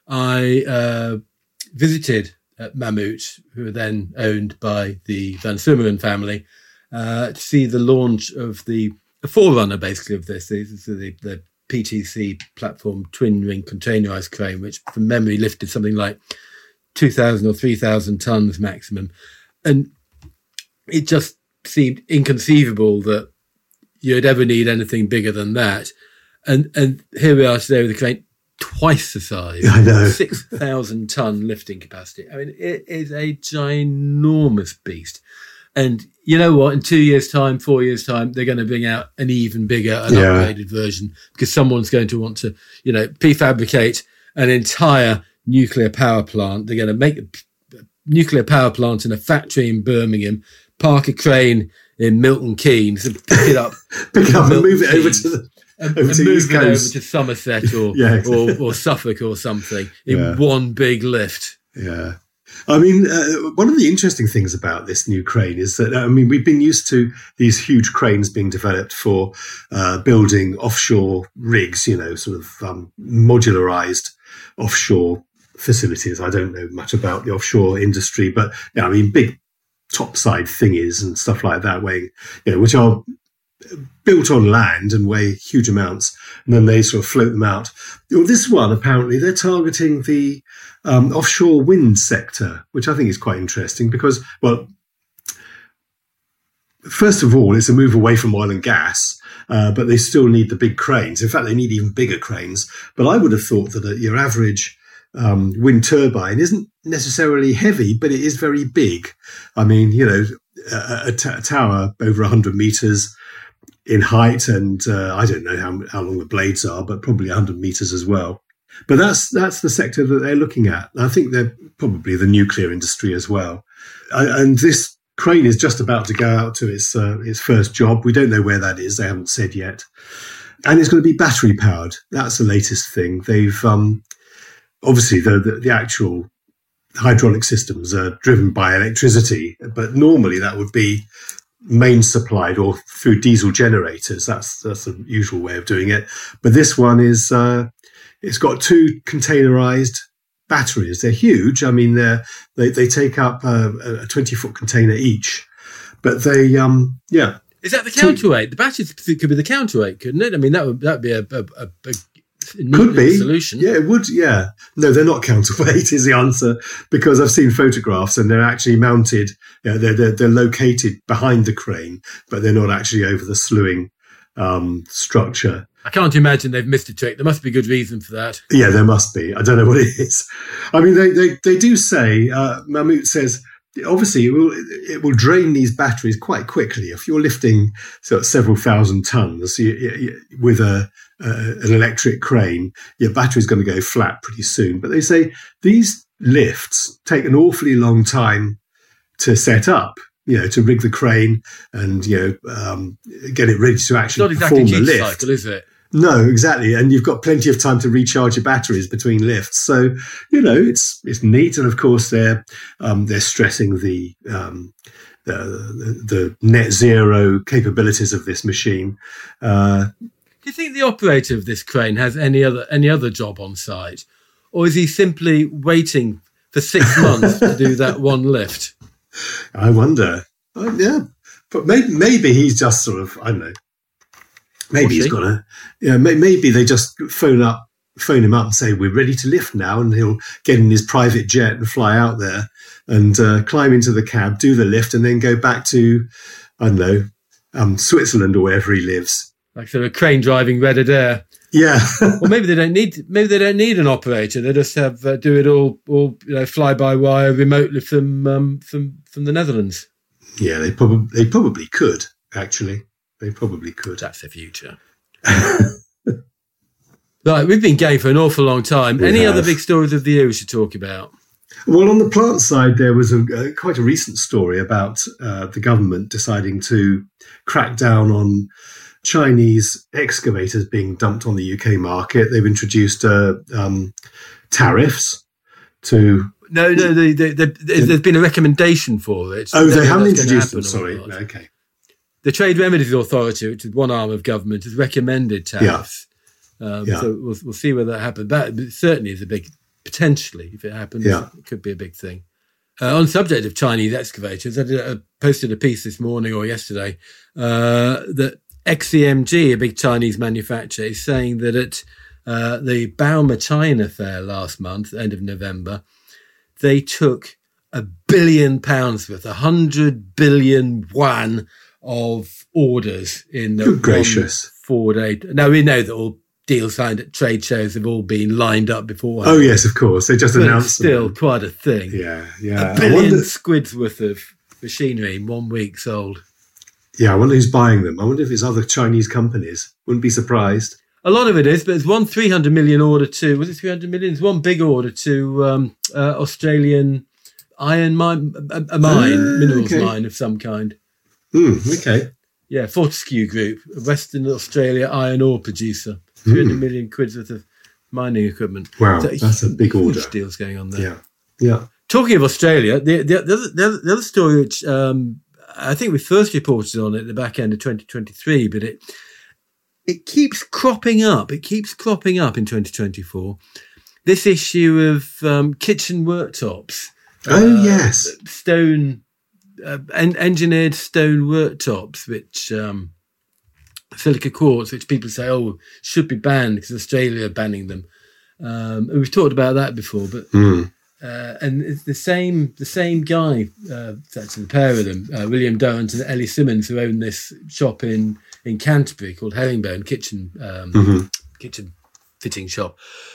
I uh, visited at Mammoet, who were then owned by the Van Summeren family, uh, to see the launch of the, the forerunner, basically, of this. This is the, the P T C platform twin ring containerized crane, which from memory lifted something like two thousand or three thousand tons maximum. And it just seemed inconceivable that you'd ever need anything bigger than that. And and here we are today with a crane twice the size. I know. six thousand ton lifting capacity. I mean, it is a ginormous beast. And you know what? In two years' time, four years' time, they're going to bring out an even bigger and yeah. upgraded version, because someone's going to want to, you know, prefabricate an entire nuclear power plant. They're going to make a nuclear power plant in a factory in Birmingham, park a crane in Milton Keynes, and pick it up, pick it up and move it Keynes, over to the and, over and to move East it over Coast. to Somerset or, yeah, exactly. or or Suffolk or something in yeah. one big lift. Yeah. I mean, uh, one of the interesting things about this new crane is that, I mean, we've been used to these huge cranes being developed for uh, building offshore rigs, you know, sort of um, modularized offshore facilities. I don't know much about the offshore industry, but, yeah, I mean, big topside thingies and stuff like that, weighing, you know, which are built on land and weigh huge amounts, and then they sort of float them out. Well, this one, apparently, they're targeting the um, offshore wind sector, which I think is quite interesting because, well, first of all, it's a move away from oil and gas, uh, but they still need the big cranes. In fact, they need even bigger cranes. But I would have thought that your average um, wind turbine isn't necessarily heavy, but it is very big. I mean, you know, a, a, t- a tower over one hundred metres in height, and uh, I don't know how, how long the blades are, but probably one hundred metres as well. But that's that's the sector that they're looking at. I think they're probably the nuclear industry as well. And this crane is just about to go out to its uh, its first job. We don't know where that is. They haven't said yet. And it's going to be battery powered. That's the latest thing. They've um, obviously the, the the actual hydraulic systems are driven by electricity, but normally that would be main supplied or through diesel generators. That's that's the usual way of doing it. But this one is uh, it's got two containerized batteries. They're huge. I mean, they're, they they take up a, a twenty foot container each, but they um yeah. Is that the counterweight? The batteries could be the counterweight, couldn't it? I mean, that would that would be a, a, a, a could be solution. Yeah, it would. Yeah, no, they're not counterweight. Is the answer, because I've seen photographs and they're actually mounted. You know, they're, they're they're located behind the crane, but they're not actually over the slewing um, structure. I can't imagine they've missed a trick. There must be a good reason for that. Yeah, there must be. I don't know what it is. I mean, they they, they do say, uh, Mahmoud says, obviously it will, it will drain these batteries quite quickly. If you're lifting sort of several thousand tons you, you, with a, a an electric crane, your battery's going to go flat pretty soon. But they say these lifts take an awfully long time to set up. You know, to rig the crane and, you know, um, get it ready to actually it's not perform exactly the lift. cycle, is it? No, exactly. And you've got plenty of time to recharge your batteries between lifts. So, you know, it's it's neat. And of course, they're um, they're stressing the, um, the, the the net zero capabilities of this machine. Uh, Do you think the operator of this crane has any other any other job on site, or is he simply waiting for six months to do that one lift? I wonder. Oh, yeah, but maybe maybe he's just sort of I don't know. Maybe he's got a, yeah. Maybe they just phone up, phone him up, and say we're ready to lift now, and he'll get in his private jet and fly out there and uh, climb into the cab, do the lift, and then go back to, I don't know, um, Switzerland or wherever he lives. Like sort of crane driving Red Adair. Yeah. Or maybe they don't need. Maybe they don't need an operator. They just have uh, do it all, all you know, fly by wire remotely from um, from from the Netherlands. Yeah, they probably they probably could actually. They probably could. That's the future. Right, we've been going for an awful long time. We Any have. Other big stories of the year we should talk about? Well, on the plant side, there was a, a quite a recent story about uh, the government deciding to crack down on Chinese excavators being dumped on the U K market. They've introduced uh, um, tariffs to... No, no, they, they, they, there's been a recommendation for it. Oh, they haven't introduced them, sorry. Okay. The Trade Remedies Authority, which is one arm of government, has recommended tariffs. Yeah. Um, yeah. So we'll, we'll see whether that happens. That certainly is a big, potentially, if it happens, yeah. it could be a big thing. Uh, on the subject of Chinese excavators, I, did, I posted a piece this morning or yesterday uh, that X C M G, a big Chinese manufacturer, is saying that at uh, the Bauma China Fair last month, end of November, they took a billion pounds worth, a hundred billion yuan of orders in the Good gracious. four day. Now we know that all deals signed at trade shows have all been lined up before. Oh yes, of course. They just but announced it's still them. Quite a thing. Yeah, yeah. A billion wonder... squids worth of machinery in one week sold. Yeah, I wonder who's buying them. I wonder if it's other Chinese companies. Wouldn't be surprised. A lot of it is, but there's one three hundred million order to, was it three hundred million? There's one big order to um, uh, Australian iron mine, a, a mine, uh, minerals okay. mine of some kind. Mm, okay. Yeah, Fortescue Group, a Western Australia iron ore producer. three hundred mm. million quid worth of mining equipment. Wow, so that's a big order. Deals going on there. Yeah, yeah. Talking of Australia, the, the, the, other, the other story which um, I think we first reported on it at the back end of twenty twenty-three, but it it keeps cropping up. It keeps cropping up in twenty twenty-four. This issue of um, kitchen worktops. Oh, uh, yes. Stone, uh, en- engineered stone worktops, which um, silica quartz, which people say, oh, should be banned because Australia are banning them. Um, and we've talked about that before, but mm. uh, and it's the same the same guy, uh, actually the pair of them, uh, William Durrant and Ellie Simmons, who own this shop in, in Canterbury called Herringbone Kitchen um, mm-hmm. kitchen fitting shop.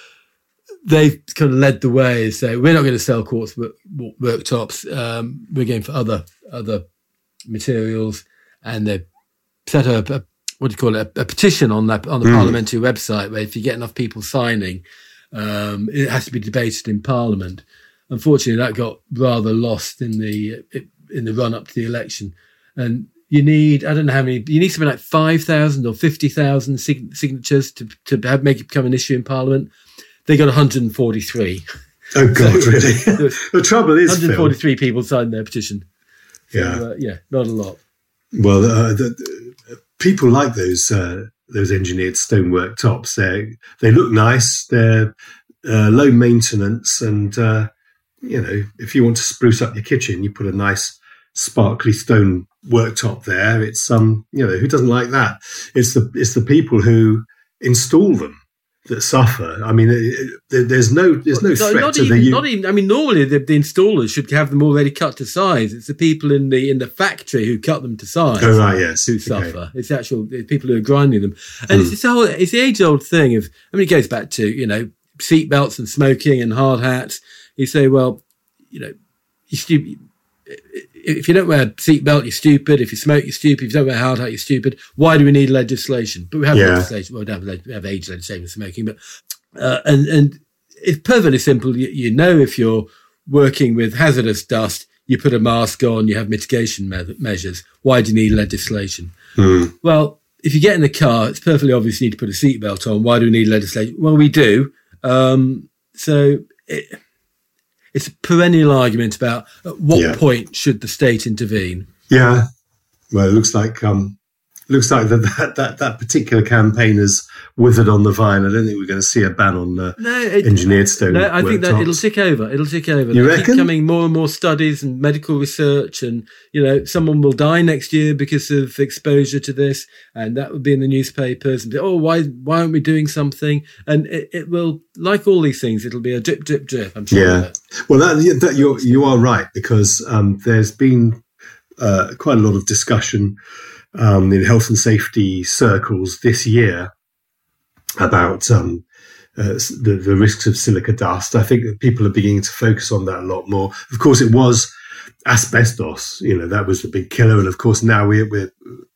They've kind of led the way and say, we're not going to sell quartz work, worktops. Um, we're going for other other materials. And they've set up a, what do you call it, a, a petition on that on the mm. parliamentary website where if you get enough people signing, um, it has to be debated in Parliament. Unfortunately, that got rather lost in the in the run up to the election. And you need, I don't know how many, you need something like five thousand or fifty thousand sig- signatures to, to have, make it become an issue in Parliament. They got one hundred forty-three. Oh, God, so, really? The trouble is, one hundred forty-three Phil, people signed their petition. So, yeah. Uh, yeah, not a lot. Well, uh, the, the, people like those uh, those engineered stonework tops. They they look nice. They're uh, low maintenance, and uh, you know, if you want to spruce up your kitchen, you put a nice sparkly stone worktop there. It's um, you know, who doesn't like that? It's the it's the people who install them that suffer. I mean, it, it, there's no there's no threat not to even, the. Not even. I mean, normally the, the installers should have them already cut to size. It's the people in the in the factory who cut them to size. Oh right, yes, who okay. suffer. It's the actual it's people who are grinding them, and mm. it's this whole it's the age old thing of. I mean, it goes back to you know seat belts and smoking and hard hats. You say, well, you know, you stupid. If you don't wear a seatbelt, you're stupid. If you smoke, you're stupid. If you don't wear a hard hat, you're stupid. Why do we need legislation? But we have yeah. legislation. Well, we don't have, we have age legislation for smoking. But uh, and and it's perfectly simple. You, you know, if you're working with hazardous dust, you put a mask on. You have mitigation me- measures. Why do you need legislation? Mm. Well, if you get in the car, it's perfectly obvious you need to put a seatbelt on. Why do we need legislation? Well, we do. Um, so. It, It's a perennial argument about at what yeah. point should the state intervene. Yeah, well, it looks like um, looks like that that, that that particular campaign has withered on the vine. I don't think we're going to see a ban on uh, no, it, engineered stone. No, I think that tops. it'll tick over. It'll tick over. You There'll reckon? keep coming more and more studies and medical research, and you know, someone will die next year because of exposure to this, and that will be in the newspapers. And oh, why why aren't we doing something? And it, it will, like all these things, it'll be a drip, drip, drip. I'm sure. Yeah. Well, that, that you're you are right, because um, there's been uh, quite a lot of discussion um, in health and safety circles this year about um, uh, the, the risks of silica dust. I think that people are beginning to focus on that a lot more. Of course, it was asbestos. You know, that was the big killer, and of course now we're we're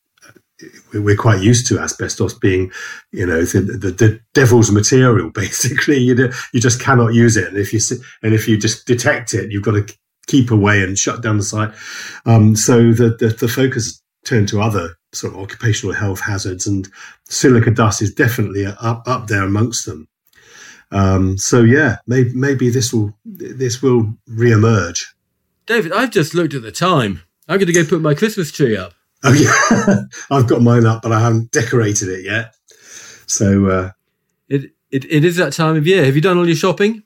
we're quite used to asbestos being, you know, the, the, the devil's material. Basically, you do, you just cannot use it, and if you and if you just detect it, you've got to keep away and shut down the site. Um, so the, the the focus turned to other sort of occupational health hazards, and silica dust is definitely up up there amongst them. Um, so yeah, maybe maybe this will this will reemerge. David, I've just looked at the time. I'm going to go put my Christmas tree up. Oh yeah, I've got mine up, but I haven't decorated it yet. So uh, it, it it is that time of year. Have you done all your shopping?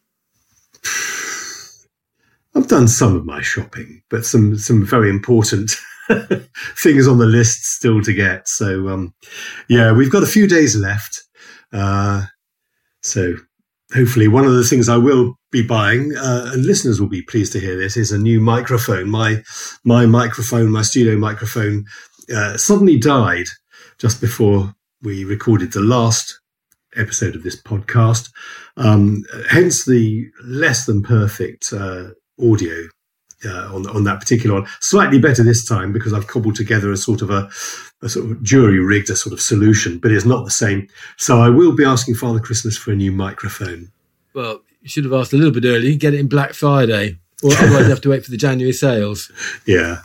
I've done some of my shopping, but some some very important things on the list still to get. So um, yeah, we've got a few days left. Uh, so hopefully, one of the things I will be buying, uh, and listeners will be pleased to hear this, is a new microphone. My my microphone, my studio microphone, uh, suddenly died just before we recorded the last episode of this podcast. Um, hence the less than perfect uh, audio uh, on on that particular one. Slightly better this time because I've cobbled together a sort of a, a sort of jury rigged a sort of solution, but it's not the same. So I will be asking Father Christmas for a new microphone. Well, you should have asked a little bit earlier. You can get it in Black Friday, or otherwise you have to wait for the January sales. Yeah.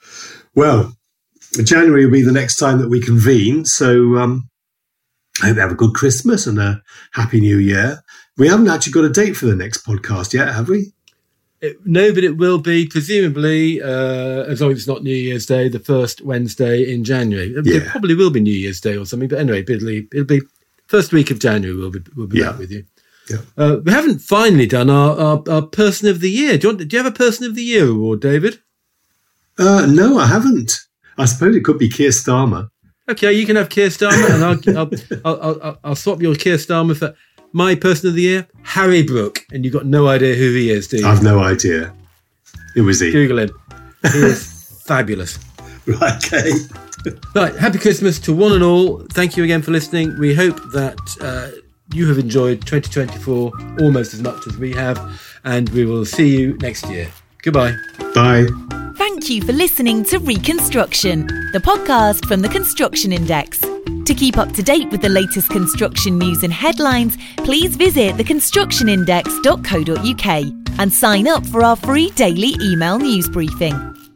Well, January will be the next time that we convene. So um, I hope you have a good Christmas and a happy New Year. We haven't actually got a date for the next podcast yet, have we? It, no, but it will be presumably, uh, as long as it's not New Year's Day, the first Wednesday in January. It, yeah. it probably will be New Year's Day or something. But anyway, it'll be, it'll be first week of January. We'll be we'll be yeah. back with you. Yeah. Uh, we haven't finally done our, our, our Person of the Year. Do you, want, do you have a Person of the Year award, David? Uh, no, I haven't. I suppose it could be Keir Starmer. Okay, you can have Keir Starmer, and I'll, I'll, I'll, I'll, I'll swap your Keir Starmer for my Person of the Year, Harry Brooke. And you've got no idea who he is, do you? I've no idea. Who is he? Google him. He is fabulous. Right, okay. Right, happy Christmas to one and all. Thank you again for listening. We hope that uh, you have enjoyed twenty twenty-four almost as much as we have, and we will see you next year. Goodbye. Bye. Thank you for listening to Reconstruction, the podcast from the Construction Index. To keep up to date with the latest construction news and headlines, please visit the construction index dot co dot uk and sign up for our free daily email news briefing.